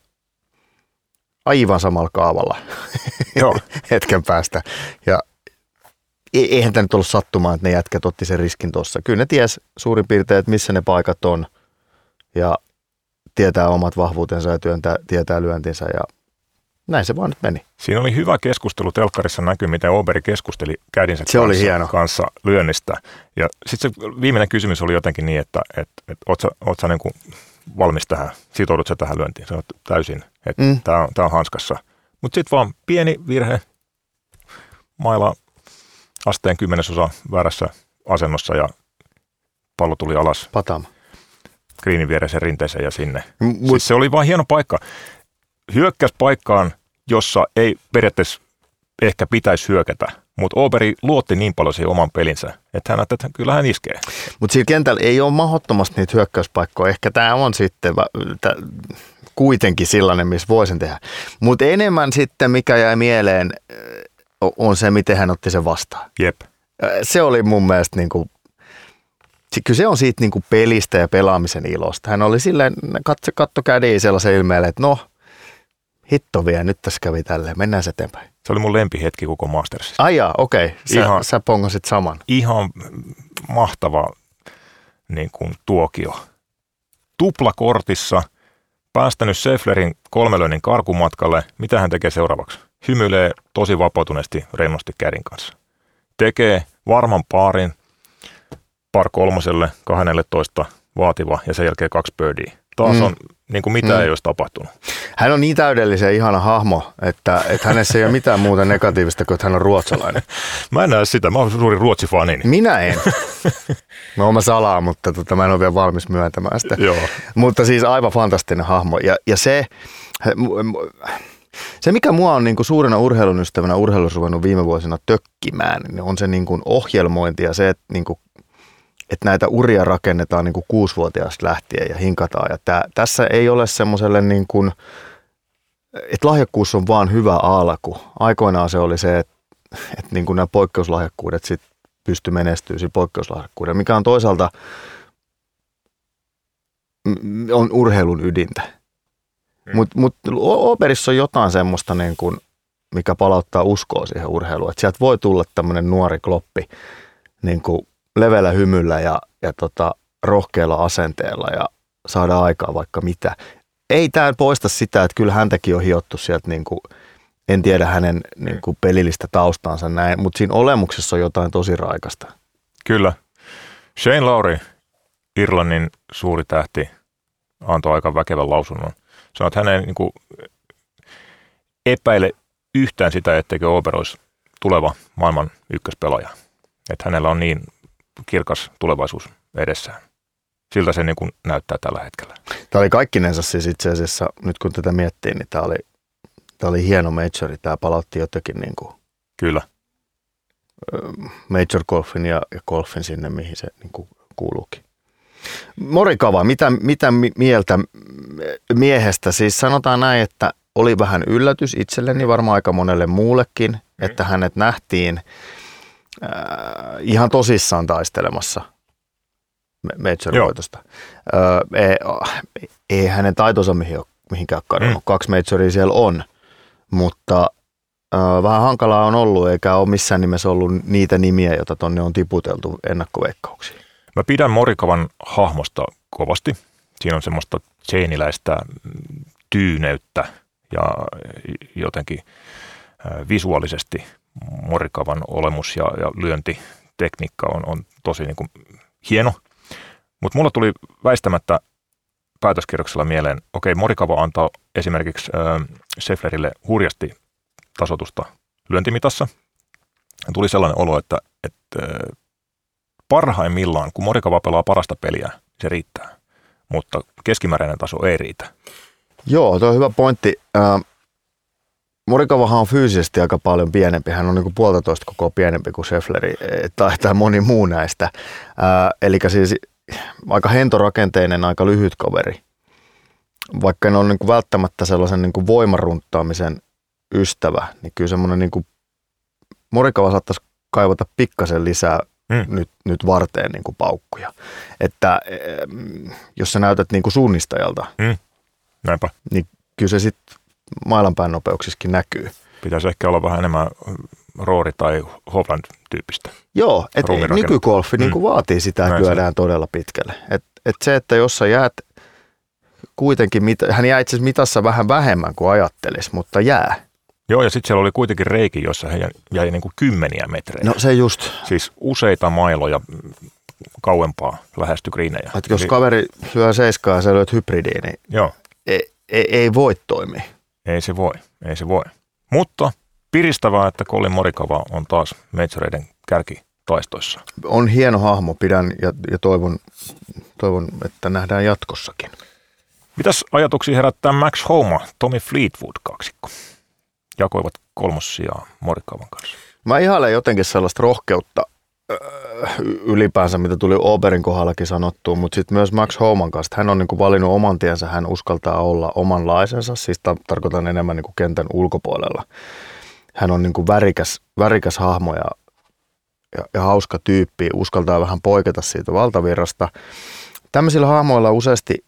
Speaker 2: aivan samalla kaavalla
Speaker 1: Joo.
Speaker 2: hetken päästä. Ja eihän tämä nyt ollut sattumaan, että ne jätkät otti sen riskin tuossa. Kyllä ne ties suurin piirtein, että missä ne paikat on ja tietää omat vahvuutensa ja työntää, tietää lyöntinsä ja näin se vaan nyt meni.
Speaker 1: Siinä oli hyvä keskustelu telkkarissa, näkyy miten Oberi keskusteli kädinsä
Speaker 2: se kanssa, hieno.
Speaker 1: kanssa lyönnistä. Ja sitten se viimeinen kysymys oli jotenkin niin, että et, et, oot sä, oot sä niin kuin valmis tähän, sitoudut sä tähän lyöntiin? Se on täysin, että mm. tämä on, tää on hanskassa. Mutta sitten vaan pieni virhe, maila asteen kymmenesosa väärässä asennossa ja pallo tuli alas.
Speaker 2: Patama.
Speaker 1: Greenin viereisen rinteeseen ja sinne. Mut, siis se oli vaan hieno paikka. Hyökkäs paikkaan, jossa ei periaatteessa ehkä pitäisi hyökätä, mutta Oberi luotti niin paljon siihen oman pelinsä, että hän näyttää, että kyllä hän iskee.
Speaker 2: Mutta siinä kentällä ei ole mahdottomasti niitä hyökkäyspaikkoja. Ehkä tämä on sitten tää, kuitenkin sellainen, missä voisin tehdä. Mutta enemmän sitten, mikä jäi mieleen, on se, miten hän otti sen vastaan.
Speaker 1: Jep.
Speaker 2: Se oli mun mielestä niinku, kyllä se on siitä niinku pelistä ja pelaamisen ilosta. Hän oli silleen, katso, katto kädiä sellaisen ilmeelle, että no, hitto vielä, nyt tässä kävi tälleen, mennään se eteenpäin.
Speaker 1: Se oli mun lempihetki koko Mastersissa.
Speaker 2: Ai jaa, okei, okay. sä, ihan, sä pongasit saman.
Speaker 1: Ihan mahtava niin kuin tuokio. Tuplakortissa, päästänyt Schefflerin kolmelöinnin karkumatkalle. Mitä hän tekee seuraavaksi? Hymyilee tosi vapautuneesti rennosti kädin kanssa. Tekee varman paarin, par kolmoselle, kahdennelletoista vaativa ja sen jälkeen kaksi birdiä. Taas mm. on niin kuin mitään mm. ei olisi tapahtunut.
Speaker 2: Hän on niin täydellisen ja ihana hahmo, että, että hänessä ei ole mitään muuta negatiivista kuin, että hän on ruotsalainen.
Speaker 1: Mä en näe sitä. Mä olen suuri ruotsifani.
Speaker 2: Minä en. Mä oon salaa, mutta tota, mä en ole vielä valmis myöntämään sitä.
Speaker 1: Joo.
Speaker 2: Mutta siis aivan fantastinen hahmo. Ja, ja se, se, mikä mua on niin kuin suurena urheilun ystävänä urheilussa ruvennut viime vuosina tökkimään, niin on se niin kuin ohjelmointi ja se, että niin kuin että näitä uria rakennetaan niin kuin kuusivuotiaasta lähtien ja hinkataan. Ja tää, tässä ei ole semmoiselle, niin kuin, että lahjakkuus on vaan hyvä alku. Aikoinaan se oli se, että, että niin kuin nämä poikkeuslahjakkuudet sit pysty menestyä sillä poikkeuslahjakkuudella, mikä on toisaalta on urheilun ydintä. Hmm. Mutta mut, Oberissa on jotain semmoista, niin kuin, mikä palauttaa uskoa siihen urheiluun. Että sieltä voi tulla tämmöinen nuori kloppi, niin kuin leveällä hymyllä ja, ja tota, rohkealla asenteella ja saada aikaa vaikka mitä. Ei tämä poista sitä, että kyllä häntäkin on hiottu sieltä niin kuin En tiedä hänen niin kuin pelillistä taustaansa näin, mutta siinä olemuksessa on jotain tosi raikasta.
Speaker 1: Kyllä. Shane Lowry, Irlannin suuri tähti, antoi aika väkevän lausunnon. Sanoi, että hän ei niin kuin epäile yhtään sitä, etteikö Ober olisi tuleva maailman ykköspelaaja. Että hänellä on niin kirkas tulevaisuus edessään. Siltä se niin kuin näyttää tällä hetkellä.
Speaker 2: Tämä oli kaikkinensa siis itse asiassa, nyt kun tätä miettii, niin tämä oli, tämä oli hieno majori. Tämä palautti jotenkin niin kuin
Speaker 1: Kyllä.
Speaker 2: major golfin ja, ja golfin sinne, mihin se niin kuin kuuluukin. Morikawa, mitä, mitä mieltä miehestä? Siis sanotaan näin, että oli vähän yllätys itselleni, varmaan aika monelle muullekin, mm. että hänet nähtiin äh, ihan tosissaan taistelemassa major-voitosta. Äh, ei, ei hänen taitonsa mihin, mihinkään kadonnut. Mm. Kaksi majoria siellä on, mutta äh, vähän hankalaa on ollut, eikä ole missään nimessä ollut niitä nimiä, joita tonne on tiputeltu ennakkoveikkauksiin.
Speaker 1: Mä pidän Morikawan hahmosta kovasti. Siinä on semmoista tseeniläistä tyyneyttä ja jotenkin visuaalisesti Morikawan olemus ja, ja lyöntitekniikka on, on tosi niin kuin hieno. Mutta mulla tuli väistämättä päätöskierroksella mieleen, okei, Morikawa antaa esimerkiksi äh, Schefflerille hurjasti tasoitusta lyöntimitassa. Ja tuli sellainen olo, että, että parhaimmillaan, kun Morikawa pelaa parasta peliä, se riittää, mutta keskimääräinen taso ei riitä. Joo,
Speaker 2: tuo on hyvä pointti. Äh, Morikawahan on fyysisesti aika paljon pienempi. Hän on niin kuin puolitoista kokoa pienempi kuin Scheffleri tai, tai moni muu näistä. Äh, eli siis aika hentorakenteinen, aika lyhyt kaveri. Vaikka en ole niin kuin välttämättä sellaisen niin kuin voimarunttaamisen ystävä, niin kyllä semmoinen niin kuin Morikawa saattaisi kaivata pikkasen lisää Mm. Nyt, nyt varteen niin kuin paukkuja. Että jos sä näytät niin kuin suunnistajalta,
Speaker 1: mm. Näinpä.
Speaker 2: niin kyllä se sitten mailanpään nopeuksissakin näkyy.
Speaker 1: Pitäisi ehkä olla vähän enemmän Rory tai Hovland-tyyppistä.
Speaker 2: Joo, että nykygolfi mm. niin kuin vaatii sitä, että lyödään todella pitkälle. Et, et se, että jos sä jäät kuitenkin, hän jää itse asiassa mitassa vähän vähemmän kuin ajattelisi, mutta jää.
Speaker 1: Joo, ja sitten siellä oli kuitenkin reiki, jossa he jäi niin kuin kymmeniä metrejä.
Speaker 2: No se just.
Speaker 1: Siis useita mailoja kauempaa lähesty greenejä.
Speaker 2: Että jos Eli... kaveri lyö seiskaa ja sä lyöt hybridiin, niin
Speaker 1: Joo.
Speaker 2: Ei, ei, ei voi toimia.
Speaker 1: Ei se voi, ei se voi. Mutta piristävää, että Collin Morikawa on taas majoreiden kärkitaistoissa.
Speaker 2: On hieno hahmo, pidän ja, ja toivon, toivon, että nähdään jatkossakin.
Speaker 1: Mitäs ajatuksia herättää Max Homa, Tommy Fleetwood kaksikko? Jakoivat kolmossijaa Morikawan kanssa.
Speaker 2: Mä ihailen jotenkin sellaista rohkeutta ylipäänsä, mitä tuli Oberin kohdallakin sanottua, mutta sitten myös Max Homan kanssa. Hän on niinku valinnut oman tiensä, hän uskaltaa olla omanlaisensa, siis ta- tarkoitan enemmän niinku kentän ulkopuolella. Hän on niinku värikäs, värikäs hahmo ja, ja, ja hauska tyyppi, uskaltaa vähän poiketa siitä valtavirrasta. Tämmöisillä hahmoilla useasti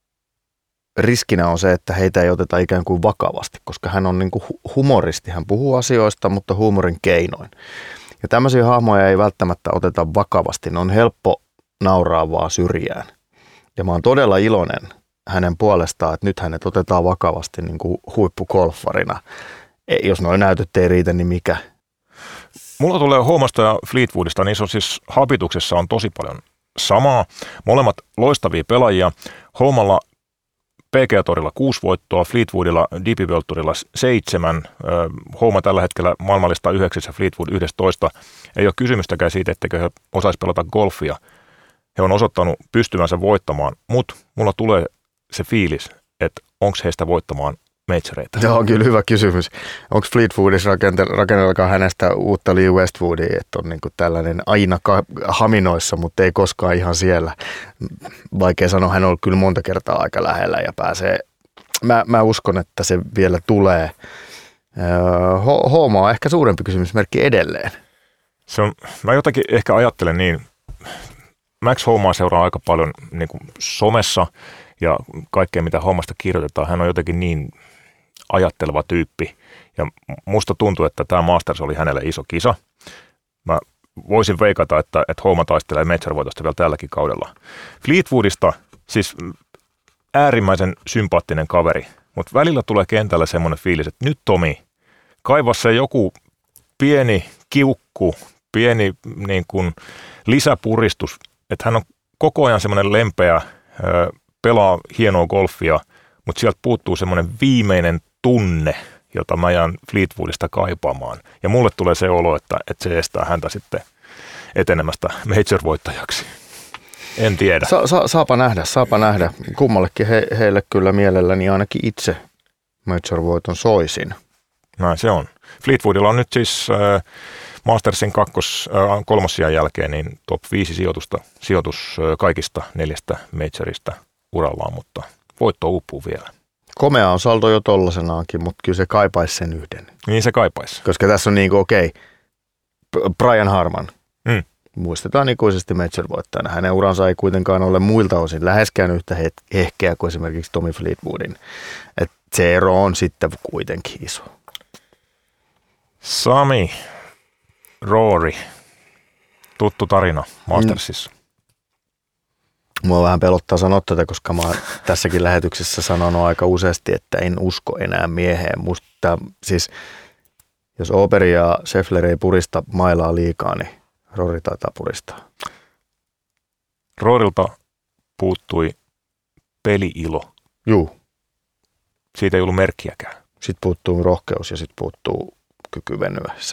Speaker 2: riskinä on se, että heitä ei oteta ikään kuin vakavasti, koska hän on niinku humoristi, hän puhuu asioista, mutta huumorin keinoin. Ja tämmöisiä hahmoja ei välttämättä oteta vakavasti, ne on helppo nauraa vaan syrjään. Ja mä oon todella iloinen hänen puolestaan, että nyt hänet otetaan vakavasti niin kuin huippugolfarina. Ei, jos nuo näytöt ei riitä, niin mikä?
Speaker 1: Mulla tulee Homasta ja Fleetwoodista, niin se on siis habituksessa on tosi paljon samaa. Molemmat loistavia pelaajia. Homalla P G A-torilla kuusi voittoa, Fleetwoodilla D P World Tourilla seitsemän. Homa tällä hetkellä maailmallista yhdeksäs ja Fleetwood yksitoista. Ei ole kysymystäkään siitä, etteikö he osaisi pelata golfia. He on osoittanut pystyvänsä voittamaan, mutta mulla tulee se fiilis, että onko heistä voittamaan majoreita.
Speaker 2: Joo, kyllä hyvä kysymys. Onko Fleetwoodissa rakennellakaan hänestä uutta Lee Westwoodia, että on niin kuin tällainen aina haminoissa, mutta ei koskaan ihan siellä. Vaikea sanoa, hän on kyllä monta kertaa aika lähellä ja pääsee. Mä, mä uskon, että se vielä tulee. Homa on ehkä suurempi kysymysmerkki edelleen.
Speaker 1: Se on, mä jotenkin ehkä ajattelen niin, Max Homaa seuraa aika paljon niin kuin somessa ja kaikkea mitä Homasta kirjoitetaan. Hän on jotenkin niin ajatteleva tyyppi ja musta tuntuu, että tämä Masters oli hänelle iso kisa. Mä voisin veikata, että, että Homa taistelee major-voitosta vielä tälläkin kaudella. Fleetwoodista siis äärimmäisen sympaattinen kaveri, mutta välillä tulee kentällä semmoinen fiilis, että nyt Tomi, kaivaa se joku pieni kiukku, pieni niin kuin lisäpuristus, että hän on koko ajan semmoinen lempeä, pelaa hienoa golfia, mutta sieltä puuttuu semmoinen viimeinen tunne, jota mä jään Fleetwoodista kaipaamaan. Ja mulle tulee se olo, että, että se estää häntä sitten etenemästä major-voittajaksi. En tiedä.
Speaker 2: Sa, sa, saapa nähdä, saapa nähdä. Kummallekin he, heille kyllä mielelläni ainakin itse major-voiton soisin.
Speaker 1: Näin se on. Fleetwoodilla on nyt siis äh, Mastersin kakkos, äh, kolmossijan jälkeen niin top viisi sijoitusta, sijoitus äh, kaikista neljästä majorista urallaan, mutta voitto uupuu vielä.
Speaker 2: Komea on saldo jo tollasenaankin, mutta kyllä se kaipaisi sen yhden.
Speaker 1: Niin se kaipaisi.
Speaker 2: Koska tässä on niin kuin okei, okay, Brian Harman.
Speaker 1: Mm.
Speaker 2: Muistetaan ikuisesti major-voittajana. Hänen uransa ei kuitenkaan ole muilta osin läheskään yhtä hehkeä kuin esimerkiksi Tommy Fleetwoodin. Et se ero on sitten kuitenkin iso.
Speaker 1: Sami, Rory, tuttu tarina Mastersissa.
Speaker 2: Mua vähän pelottaa sanoa tätä, koska mä oon tässäkin lähetyksessä sanonut aika useasti, että en usko enää mieheen. Musta, siis, jos Operi ja Scheffler ei purista mailaa liikaa, niin Rory taitaa puristaa.
Speaker 1: Rorilta puuttui peli-ilo.
Speaker 2: Juu.
Speaker 1: Siitä ei ollut merkkiäkään.
Speaker 2: Sitten puuttuu rohkeus ja sitten puuttuu kyky venyä. Se...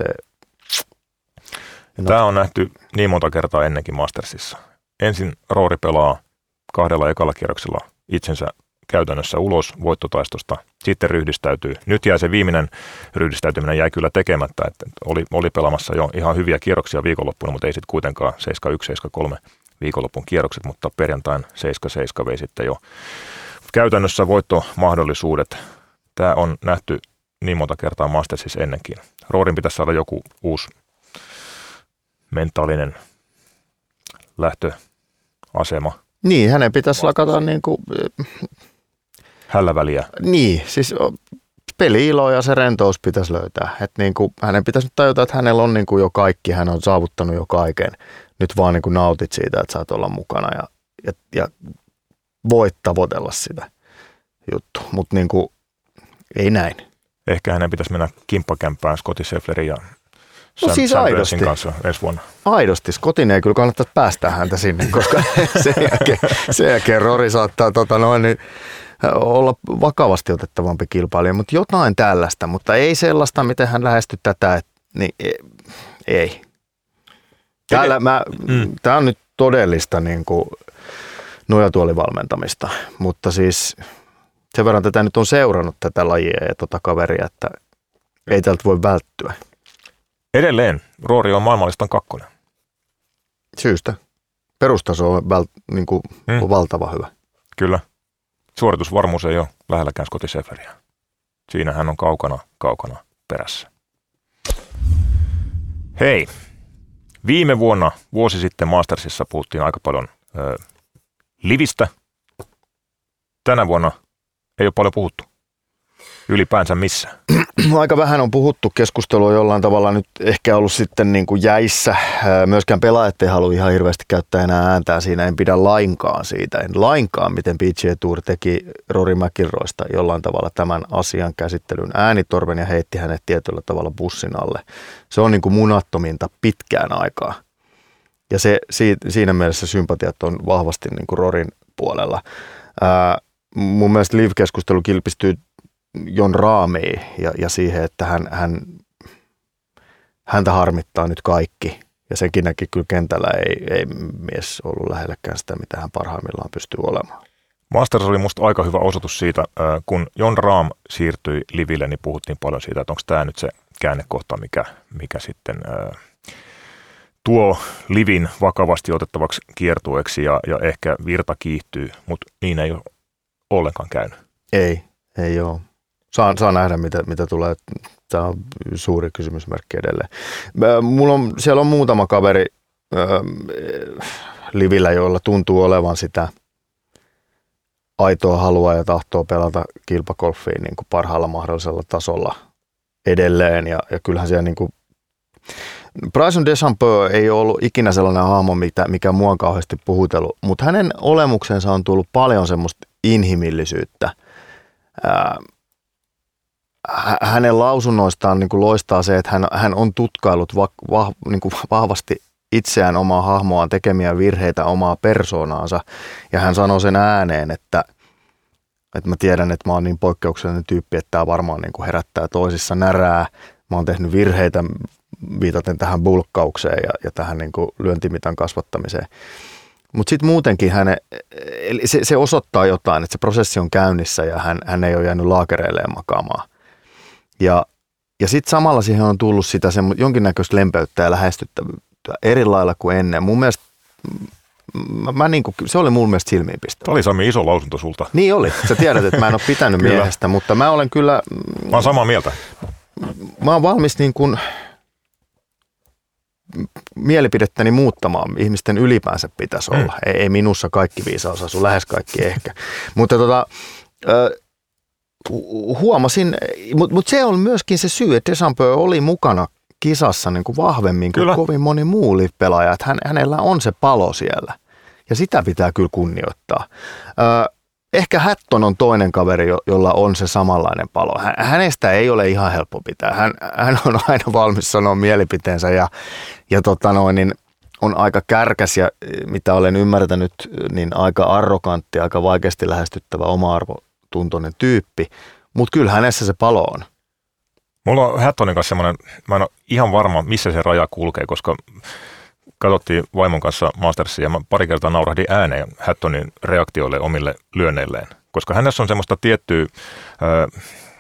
Speaker 1: Tämä on nähty niin monta kertaa ennenkin Mastersissa. Ensin Rory pelaa kahdella ekalla kierroksella itsensä käytännössä ulos voittotaistosta, sitten ryhdistäytyy. Nyt jäi se viimeinen ryhdistäytyminen jäi kyllä tekemättä, että oli, oli pelaamassa jo ihan hyviä kierroksia viikonloppuna, mutta ei sitten kuitenkaan seitsemän yksi seitsemän kolme viikonloppun kierrokset, mutta perjantain seitsemän seitsemän vei sitten jo käytännössä voittomahdollisuudet. Tämä on nähty niin monta kertaa Mastersissa ennenkin. Roryn pitäisi saada joku uusi mentaalinen lähtöasema.
Speaker 2: Niin, hänen pitäisi lakata niin kuin...
Speaker 1: Hälläväliä.
Speaker 2: Niin, siis peli-ilo ja se rentous pitäisi löytää. Että niin kuin, hänen pitäisi nyt tajuta, että hänellä on niin kuin jo kaikki, hän on saavuttanut jo kaiken. Nyt vaan niin kuin nautit siitä, että saat olla mukana ja, ja, ja voit tavoitella sitä juttu. Mutta niin kuin, ei näin.
Speaker 1: Ehkä hänen pitäisi mennä kimppakämpään Scottie Schefflerin ja
Speaker 2: No
Speaker 1: Sam,
Speaker 2: siis
Speaker 1: Sam
Speaker 2: aidosti.
Speaker 1: kanssa ensi vuonna.
Speaker 2: Aidosti. Scottin ei kyllä kannattaisi päästää häntä sinne, koska sen jälkeen, sen jälkeen Rory saattaa tota noin, niin, olla vakavasti otettavampi kilpailija, mutta jotain tällaista, mutta ei sellaista, miten hän lähestyi tätä, et, niin ei. Täällä mä, mm. Tämä on nyt todellista niin kuin nojatuolivalmentamista, mutta siis sen verran tätä nyt on seurannut tätä lajia ja tota kaveria, että ei tältä voi välttyä.
Speaker 1: Edelleen Rory on maailmanlistan kakkonen.
Speaker 2: Syystä. Perustaso on, väl, niin kuin, hmm. on valtava hyvä.
Speaker 1: Kyllä. Suoritusvarmuus ei ole lähelläkään Scottie Scheffleria. Siinä hän on kaukana, kaukana perässä. Hei. Viime vuonna, vuosi sitten Mastersissa puhuttiin aika paljon ö, livistä. Tänä vuonna ei ole paljon puhuttu. Ylipäänsä missä?
Speaker 2: Aika vähän on puhuttu, keskustelua jollain tavalla nyt ehkä ollut sitten niin kuin jäissä. Myöskään pelaajat ei halua ihan hirveästi käyttää enää ääntää siinä, en pidä lainkaan siitä. En lainkaan, miten P G A Tour teki Rory McIlroysta jollain tavalla tämän asian käsittelyn äänitorven ja heitti hänet tietyllä tavalla bussin alle. Se on niin kuin munattominta pitkään aikaa. Ja se, siinä mielessä sympatiat on vahvasti niin kuin Roryn puolella. Ää, mun mielestä live-keskustelu kilpistyy Jon Rahmiin ja, ja siihen, että hän, hän, häntä harmittaa nyt kaikki. Ja senkin näki kyllä kentällä ei, ei mies ollut lähellekään sitä, mitä hän parhaimmillaan pystyy olemaan.
Speaker 1: Masters oli musta aika hyvä osoitus siitä, kun Jon Rahm siirtyi liville, niin puhuttiin paljon siitä, että onko tämä nyt se käännekohta, mikä, mikä sitten äh, tuo livin vakavasti otettavaksi kiertueeksi ja, ja ehkä virta kiihtyy, mutta niin ei ole ollenkaan käynyt.
Speaker 2: Ei, ei ole. Saa, saa nähdä, mitä, mitä tulee. Tämä on suuri kysymysmerkki edelleen. Mulla on, siellä on muutama kaveri äh, livillä, joilla tuntuu olevan sitä aitoa halua ja tahtoa pelata kilpakolfia niin kuin parhaalla mahdollisella tasolla edelleen. Ja, ja kyllähän siellä niin kuin Bryson DeChambeau ei ole ollut ikinä sellainen hahmo, mikä, mikä mua on kauheasti puhutellut, mutta hänen olemuksensa on tullut paljon semmoista inhimillisyyttä. Ää, hänen lausunnoistaan niin kuin loistaa se, että hän, hän on tutkailut va, va, niin kuin vahvasti itseään, omaa hahmoaan, tekemiä virheitä, omaa persoonaansa. Ja hän sanoi sen ääneen, että, että mä tiedän, että mä oon niin poikkeuksellinen tyyppi, että tämä varmaan niin kuin herättää toisissa närää. Mä oon tehnyt virheitä viitaten tähän bulkkaukseen ja, ja tähän niin kuin lyöntimitan kasvattamiseen. Mutta sitten muutenkin häne, se, se osoittaa jotain, että se prosessi on käynnissä ja hän, hän ei ole jäänyt laakereilleen makaamaan. Ja, ja sitten samalla siihen on tullut sitä sen, jonkinnäköistä lempeyttä ja lähestyttävyyttä eri lailla kuin ennen. Mun mielestä, mä, mä niin kuin, se oli mun mielestä silmiinpistävä.
Speaker 1: Tämä oli Sami iso lausunto sulta.
Speaker 2: Niin oli. Sä tiedät, että mä en ole pitänyt miehestä, mutta mä olen kyllä...
Speaker 1: Mä oon samaa mieltä.
Speaker 2: Mä oon valmis niin kuin mielipidettäni muuttamaan. Ihmisten ylipäänsä pitäisi olla. Mm. Ei, ei minussa kaikki viisaus asu, lähes kaikki ehkä. Mutta tota, huomasin, mutta mut se on myöskin se syy, että Deschamps oli mukana kisassa niin kuin vahvemmin kuin kyllä. kovin moni muu live-pelaaja. Että hän, hänellä on se palo siellä ja sitä pitää kyllä kunnioittaa. Ö, ehkä Hatton on toinen kaveri, jolla on se samanlainen palo. Hänestä ei ole ihan helppo pitää. Hän, hän on aina valmis sanoa mielipiteensä ja, ja tota noin, niin on aika kärkäs ja mitä olen ymmärtänyt, niin aika arrogantti, aika vaikeasti lähestyttävä oma-arvotuntoinen tyyppi. Mutta kyllä hänessä se palo on.
Speaker 1: Mulla on Hattonin kanssa semmoinen, mä en ole ihan varma, missä se raja kulkee, koska katsottiin vaimon kanssa Mastersia ja mä pari kertaa naurahdin ääneen Hattonin reaktioille omille lyönneilleen, koska hänessä on semmoista tiettyä ö,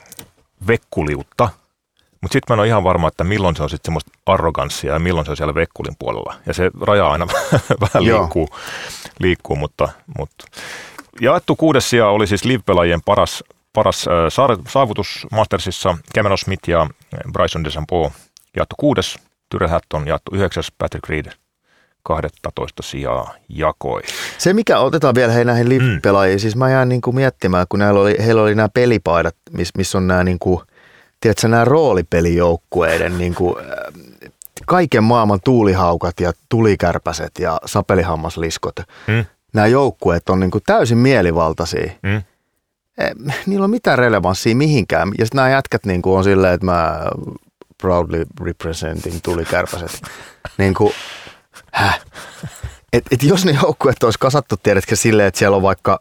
Speaker 1: vekkuliutta, mutta sitten mä en ole ihan varma, että milloin se on sitten semmoista arroganssia ja milloin se on siellä vekkulin puolella. Ja se raja aina vähän liikkuu, liikkuu mutta, mutta jaettu kuudes sija oli siis live-pelaajien paras, paras äh, saavutus Mastersissa. Cameron Smith ja Bryson DeChambeau jaettu kuudes, Tyrrell Hatton jaettu yhdeksäs, Patrick Reed kaksitoista sijaa jakoi.
Speaker 2: Se mikä, otetaan vielä hei näihin live-pelaajiin, mm. siis mä jään niinku miettimään, kun näillä oli, heillä oli nämä pelipaidat, missä mis on nämä niinku, tiedätkö, nämä roolipelijoukkueiden niinku, kaiken maailman tuulihaukat ja tulikärpäset ja sapelihammasliskot. Mm. Nämä joukkueet on niinku täysin mielivaltaisia. Mm. Eh, niillä on mitään relevanssia mihinkään. Ja sitten nämä jätkät niinku on silleen, että mä proudly representing tulikärpäset. niinku, häh? Et, et jos ne joukkueet olisi kasattu, tiedätkö, silleen, että siellä on vaikka,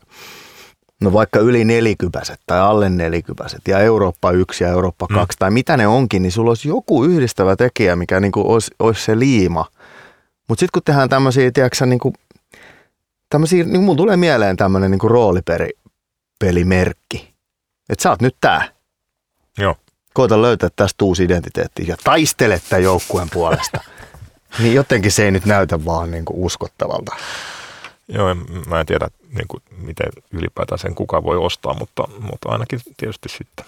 Speaker 2: no vaikka yli nelikypäiset tai alle nelikypäset ja Eurooppa yksi ja Eurooppa kaksi mm. tai mitä ne onkin, niin sulla olisi joku yhdistävä tekijä, mikä niinku olisi, olisi se liima. Mutta sitten kun tehdään tämmöisiä, tiedätkö, niinku, tämmöisiä, niin mulla tulee mieleen tämmöinen niinku roolipelimerkki. Että sä oot nyt tää.
Speaker 1: Joo.
Speaker 2: Koita löytää tästä uusi identiteetti ja taistele tämän joukkueen puolesta. Niin jotenkin se ei nyt näytä vaan niin kuin uskottavalta.
Speaker 1: Joo, mä en tiedä niin kuin, miten ylipäätään sen kuka voi ostaa, mutta, mutta ainakin tietysti sitten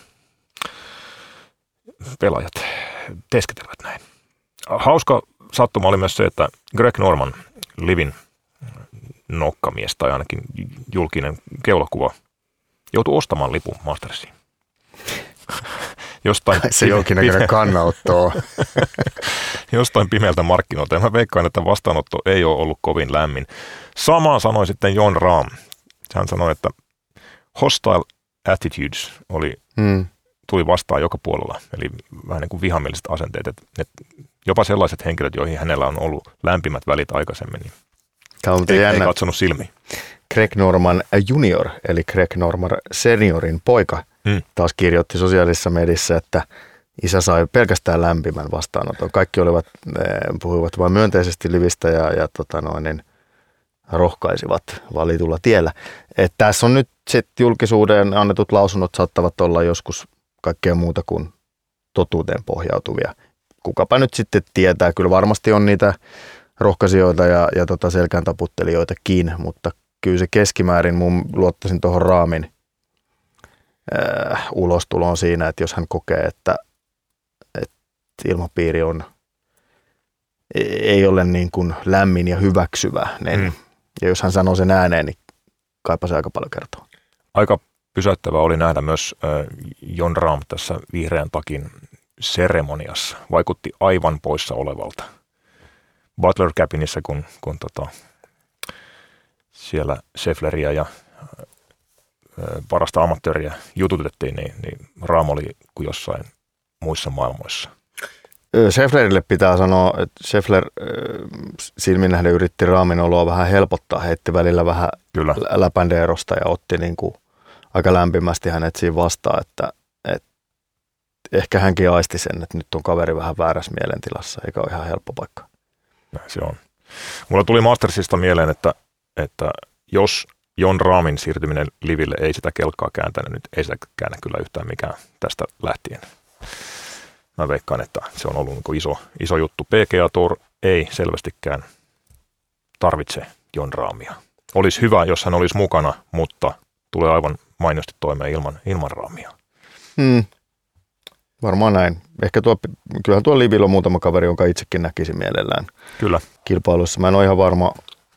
Speaker 1: pelaajat teeskitelevät näin. Hauska sattuma oli myös se, että Greg Norman, Livin nokkamies tai ainakin julkinen keulakuva, joutui ostamaan lipun Mastersiin. Jostain
Speaker 2: se jonkinnäköinen kannanotto.
Speaker 1: Jostain pimeältä markkinoilta. Ja mä veikkaan, että vastaanotto ei ole ollut kovin lämmin. Samaa sanoi sitten Jon Rahm. Hän sanoi, että hostile attitudes oli, hmm. tuli vastaan joka puolella. Eli vähän niin kuin vihamieliset asenteet. Että, että jopa sellaiset henkilöt, joihin hänellä on ollut lämpimät välit aikaisemmin, niin ei, ei katsonut silmiin.
Speaker 2: Greg Norman junior, eli Greg Norman seniorin poika, hmm. taas kirjoitti sosiaalisessa mediassa, että isä sai pelkästään lämpimän vastaanoton. Kaikki olivat, puhuivat vain myönteisesti Livistä ja, ja tota noin, niin rohkaisivat valitulla tiellä. Et tässä on nyt sitten julkisuuden annetut lausunnot saattavat olla joskus kaikkea muuta kuin totuuteen pohjautuvia. Kukapa nyt sitten tietää, kyllä varmasti on niitä rohkaisijoita ja, ja tota selkään taputtelijoitakin, mutta kyllä se keskimäärin mun luottaisin tuohon Raamin äh, ulostuloon siinä, että jos hän kokee, että, että ilmapiiri on, ei ole niin kuin lämmin ja hyväksyvä, niin, mm. ja jos hän sanoo sen ääneen, niin kaipa se aika paljon kertoo.
Speaker 1: Aika pysäyttävää oli nähdä myös äh, Jon Rahm tässä vihreän takin seremoniassa. Vaikutti aivan poissa olevalta. Butler Cabinissa, kun, kun tota, siellä Scheffleria ja parasta amatööriä jututettiin, niin, niin Raam oli kuin jossain muissa maailmoissa.
Speaker 2: Schefflerille pitää sanoa, että Scheffler silmin nähden yritti Raamin oloa vähän helpottaa, heitti välillä vähän Kyllä. läpändeerosta ja otti niin kuin aika lämpimästi hänet siinä vastaan, että, että ehkä hänkin aisti sen, että nyt on kaveri vähän väärässä mielentilassa, eikä ole ihan helppo paikka.
Speaker 1: Näin se on. Mulla tuli Mastersista mieleen, että, että jos Jon Raamin siirtyminen Liville ei sitä kelkkaa kääntänyt, nyt ei sitä käännä kyllä yhtään mikään tästä lähtien. Mä veikkaan, että se on ollut niin kuin iso, iso juttu. P G A Tour ei selvästikään tarvitse Jon Raamia. Olisi hyvä, jos hän olisi mukana, mutta tulee aivan mainiosti toimeen ilman, ilman Raamia.
Speaker 2: Hmm. Varmaan näin. Ehkä tuo, kyllähän tuo Livillä on muutama kaveri, jonka itsekin näkisi mielellään
Speaker 1: Kyllä.
Speaker 2: kilpailuissa. Mä en ole ihan varma,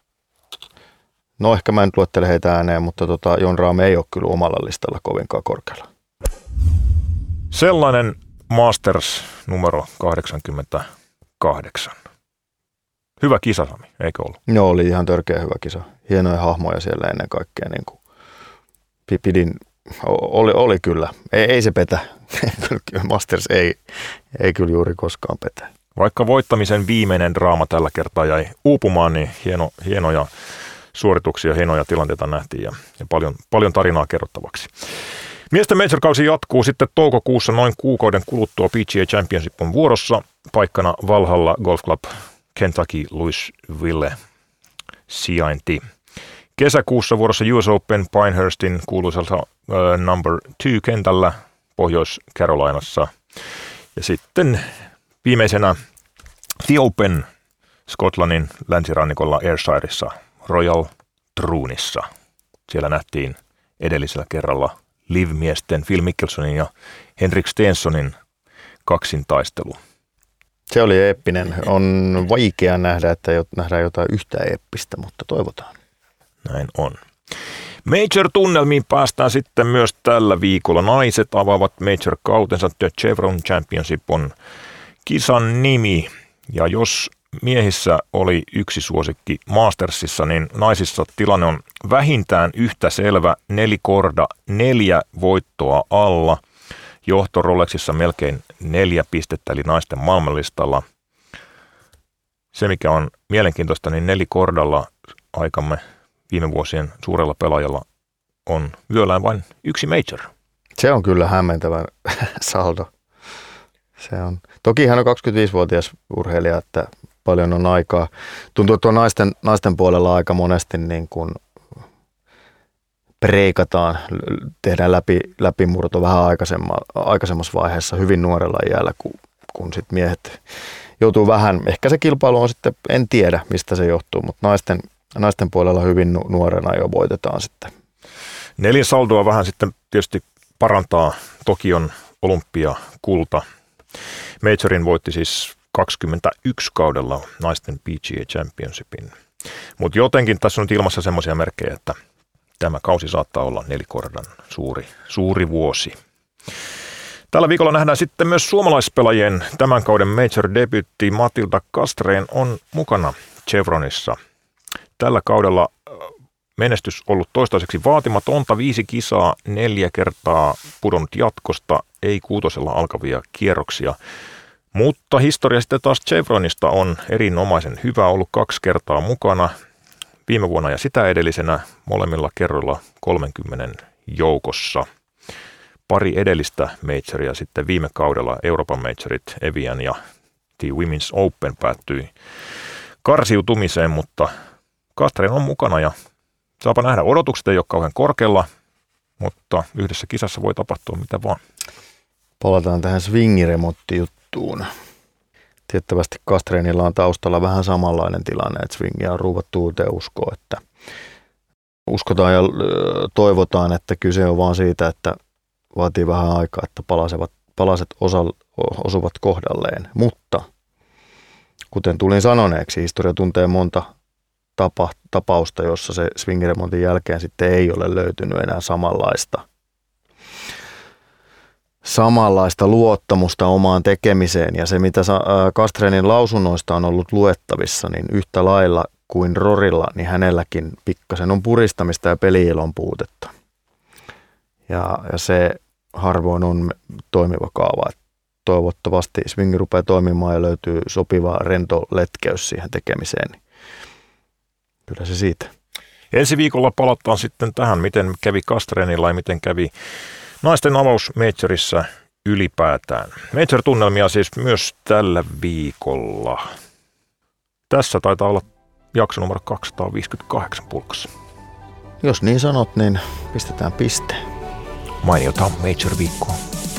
Speaker 2: no ehkä mä en luettele heitä ääneen, mutta tota, Jon Raam ei ole kyllä omalla listalla kovinkaan korkealla.
Speaker 1: Sellainen Masters numero kahdeksankymmentäkahdeksan. Hyvä kisa, Sami, eikö ollut?
Speaker 2: Joo, oli ihan törkeä hyvä kisa. Hienoja hahmoja siellä ennen kaikkea. Niin kuin pidin, oli, oli kyllä. Ei, ei se petä. Masters ei, ei kyllä juuri koskaan petä.
Speaker 1: Vaikka voittamisen viimeinen draama tällä kertaa jäi uupumaan, niin hieno, hienoja suorituksia, hienoja tilanteita nähtiin ja, ja paljon, paljon tarinaa kerrottavaksi. Miesten Major-kausi jatkuu sitten toukokuussa noin kuukauden kuluttua. P G A Championship on vuorossa. Paikkana Valhalla Golf Club Kentucky Louisville sijainti. Kesäkuussa vuorossa U S Open Pinehurstin kuuluiselta uh, number two kentällä Pohjois-Carolinassa. Ja sitten viimeisenä The Open Skotlannin länsirannikolla Ayrshireissa Royal Troonissa. Siellä nähtiin edellisellä kerralla Live-miesten Phil Mickelsonin ja Henrik Stensonin kaksintaistelu. Se
Speaker 2: oli eeppinen. On vaikea nähdä, että nähdään jotain yhtä eeppistä, mutta toivotaan.
Speaker 1: Näin on. Major-tunnelmiin päästään sitten myös tällä viikolla. Naiset avaavat Major-kautensa. The Chevron Championship on kisan nimi. Ja jos miehissä oli yksi suosikki Mastersissa, niin naisissa tilanne on vähintään yhtä selvä. Nelikorda, neljä voittoa alla. Johto Rolexissa melkein neljä pistettä, eli naisten maailmanlistalla. Se, mikä on mielenkiintoista, niin nelikordalla aikamme viime vuosien suurella pelaajalla on vyöllään vain yksi major.
Speaker 2: Se on kyllä hämmentävä saldo. Se on. Toki hän on kaksikymmentäviisivuotias urheilija, että paljon on aikaa. Tuntuu, että naisten, naisten puolella aika monesti niin kuin preikataan, tehdään läpi, läpimurto vähän aikaisemmassa vaiheessa hyvin nuorella iällä, kun, kun sit miehet joutuu vähän, ehkä se kilpailu on sitten, en tiedä mistä se johtuu, mutta naisten, naisten puolella hyvin nuorena jo voitetaan sitten.
Speaker 1: Neljä saldoa vähän sitten tietysti parantaa Tokion olympiakulta. Majorin voitti siis kaksikymmentäyksi kaudella naisten P G A Championshipin. Mutta jotenkin tässä on nyt ilmassa semmoisia merkkejä, että tämä kausi saattaa olla nelikordan suuri, suuri vuosi. Tällä viikolla nähdään sitten myös suomalaispelaajien tämän kauden Major-debyytti. Matilda Castrén on mukana Chevronissa. Tällä kaudella menestys ollut toistaiseksi vaatimatonta. Viisi kisaa, neljä kertaa pudonnut jatkosta, ei kuutosella alkavia kierroksia. Mutta historia sitten taas Chevronista on erinomaisen hyvä, ollut kaksi kertaa mukana. Viime vuonna ja sitä edellisenä molemmilla kerroilla kolmenkymmenen joukossa. Pari edellistä majoria sitten viime kaudella Euroopan majorit Evian ja The Women's Open päättyi karsiutumiseen, mutta Castrén on mukana ja saapa nähdä, odotukset ei ole kauhean korkealla, mutta yhdessä kisassa voi tapahtua mitä vaan.
Speaker 2: Palataan tähän swingiremonttijuttuun. Tiettävästi Castrénilla on taustalla vähän samanlainen tilanne, että swingia on ruuvattu uuteen uskoon, että uskotaan ja toivotaan, että kyse on vaan siitä, että vaatii vähän aikaa, että palasevat, palaset osa, osuvat kohdalleen. Mutta kuten tulin sanoneeksi, historia tuntee monta tapa, tapausta, jossa se swingiremontin jälkeen sitten ei ole löytynyt enää samanlaista samanlaista luottamusta omaan tekemiseen. Ja se, mitä Castrénin lausunnoista on ollut luettavissa, niin yhtä lailla kuin Rorilla, niin hänelläkin pikkasen on puristamista ja peli-ilon puutetta. Ja, ja se harvoin on toimiva kaava. Toivottavasti swingi rupeaa toimimaan ja löytyy sopiva rento letkeys siihen tekemiseen. Niin kyllä se siitä.
Speaker 1: Ensi viikolla palataan sitten tähän, miten kävi Castrenilla ja miten kävi naisten avaus Majorissa ylipäätään. Major-tunnelmia siis myös tällä viikolla. Tässä taitaa olla jakso numero kaksisataaviisikymmentäkahdeksan pulkassa.
Speaker 2: Jos niin sanot, niin pistetään piste.
Speaker 1: Mainiota Major-viikkoa.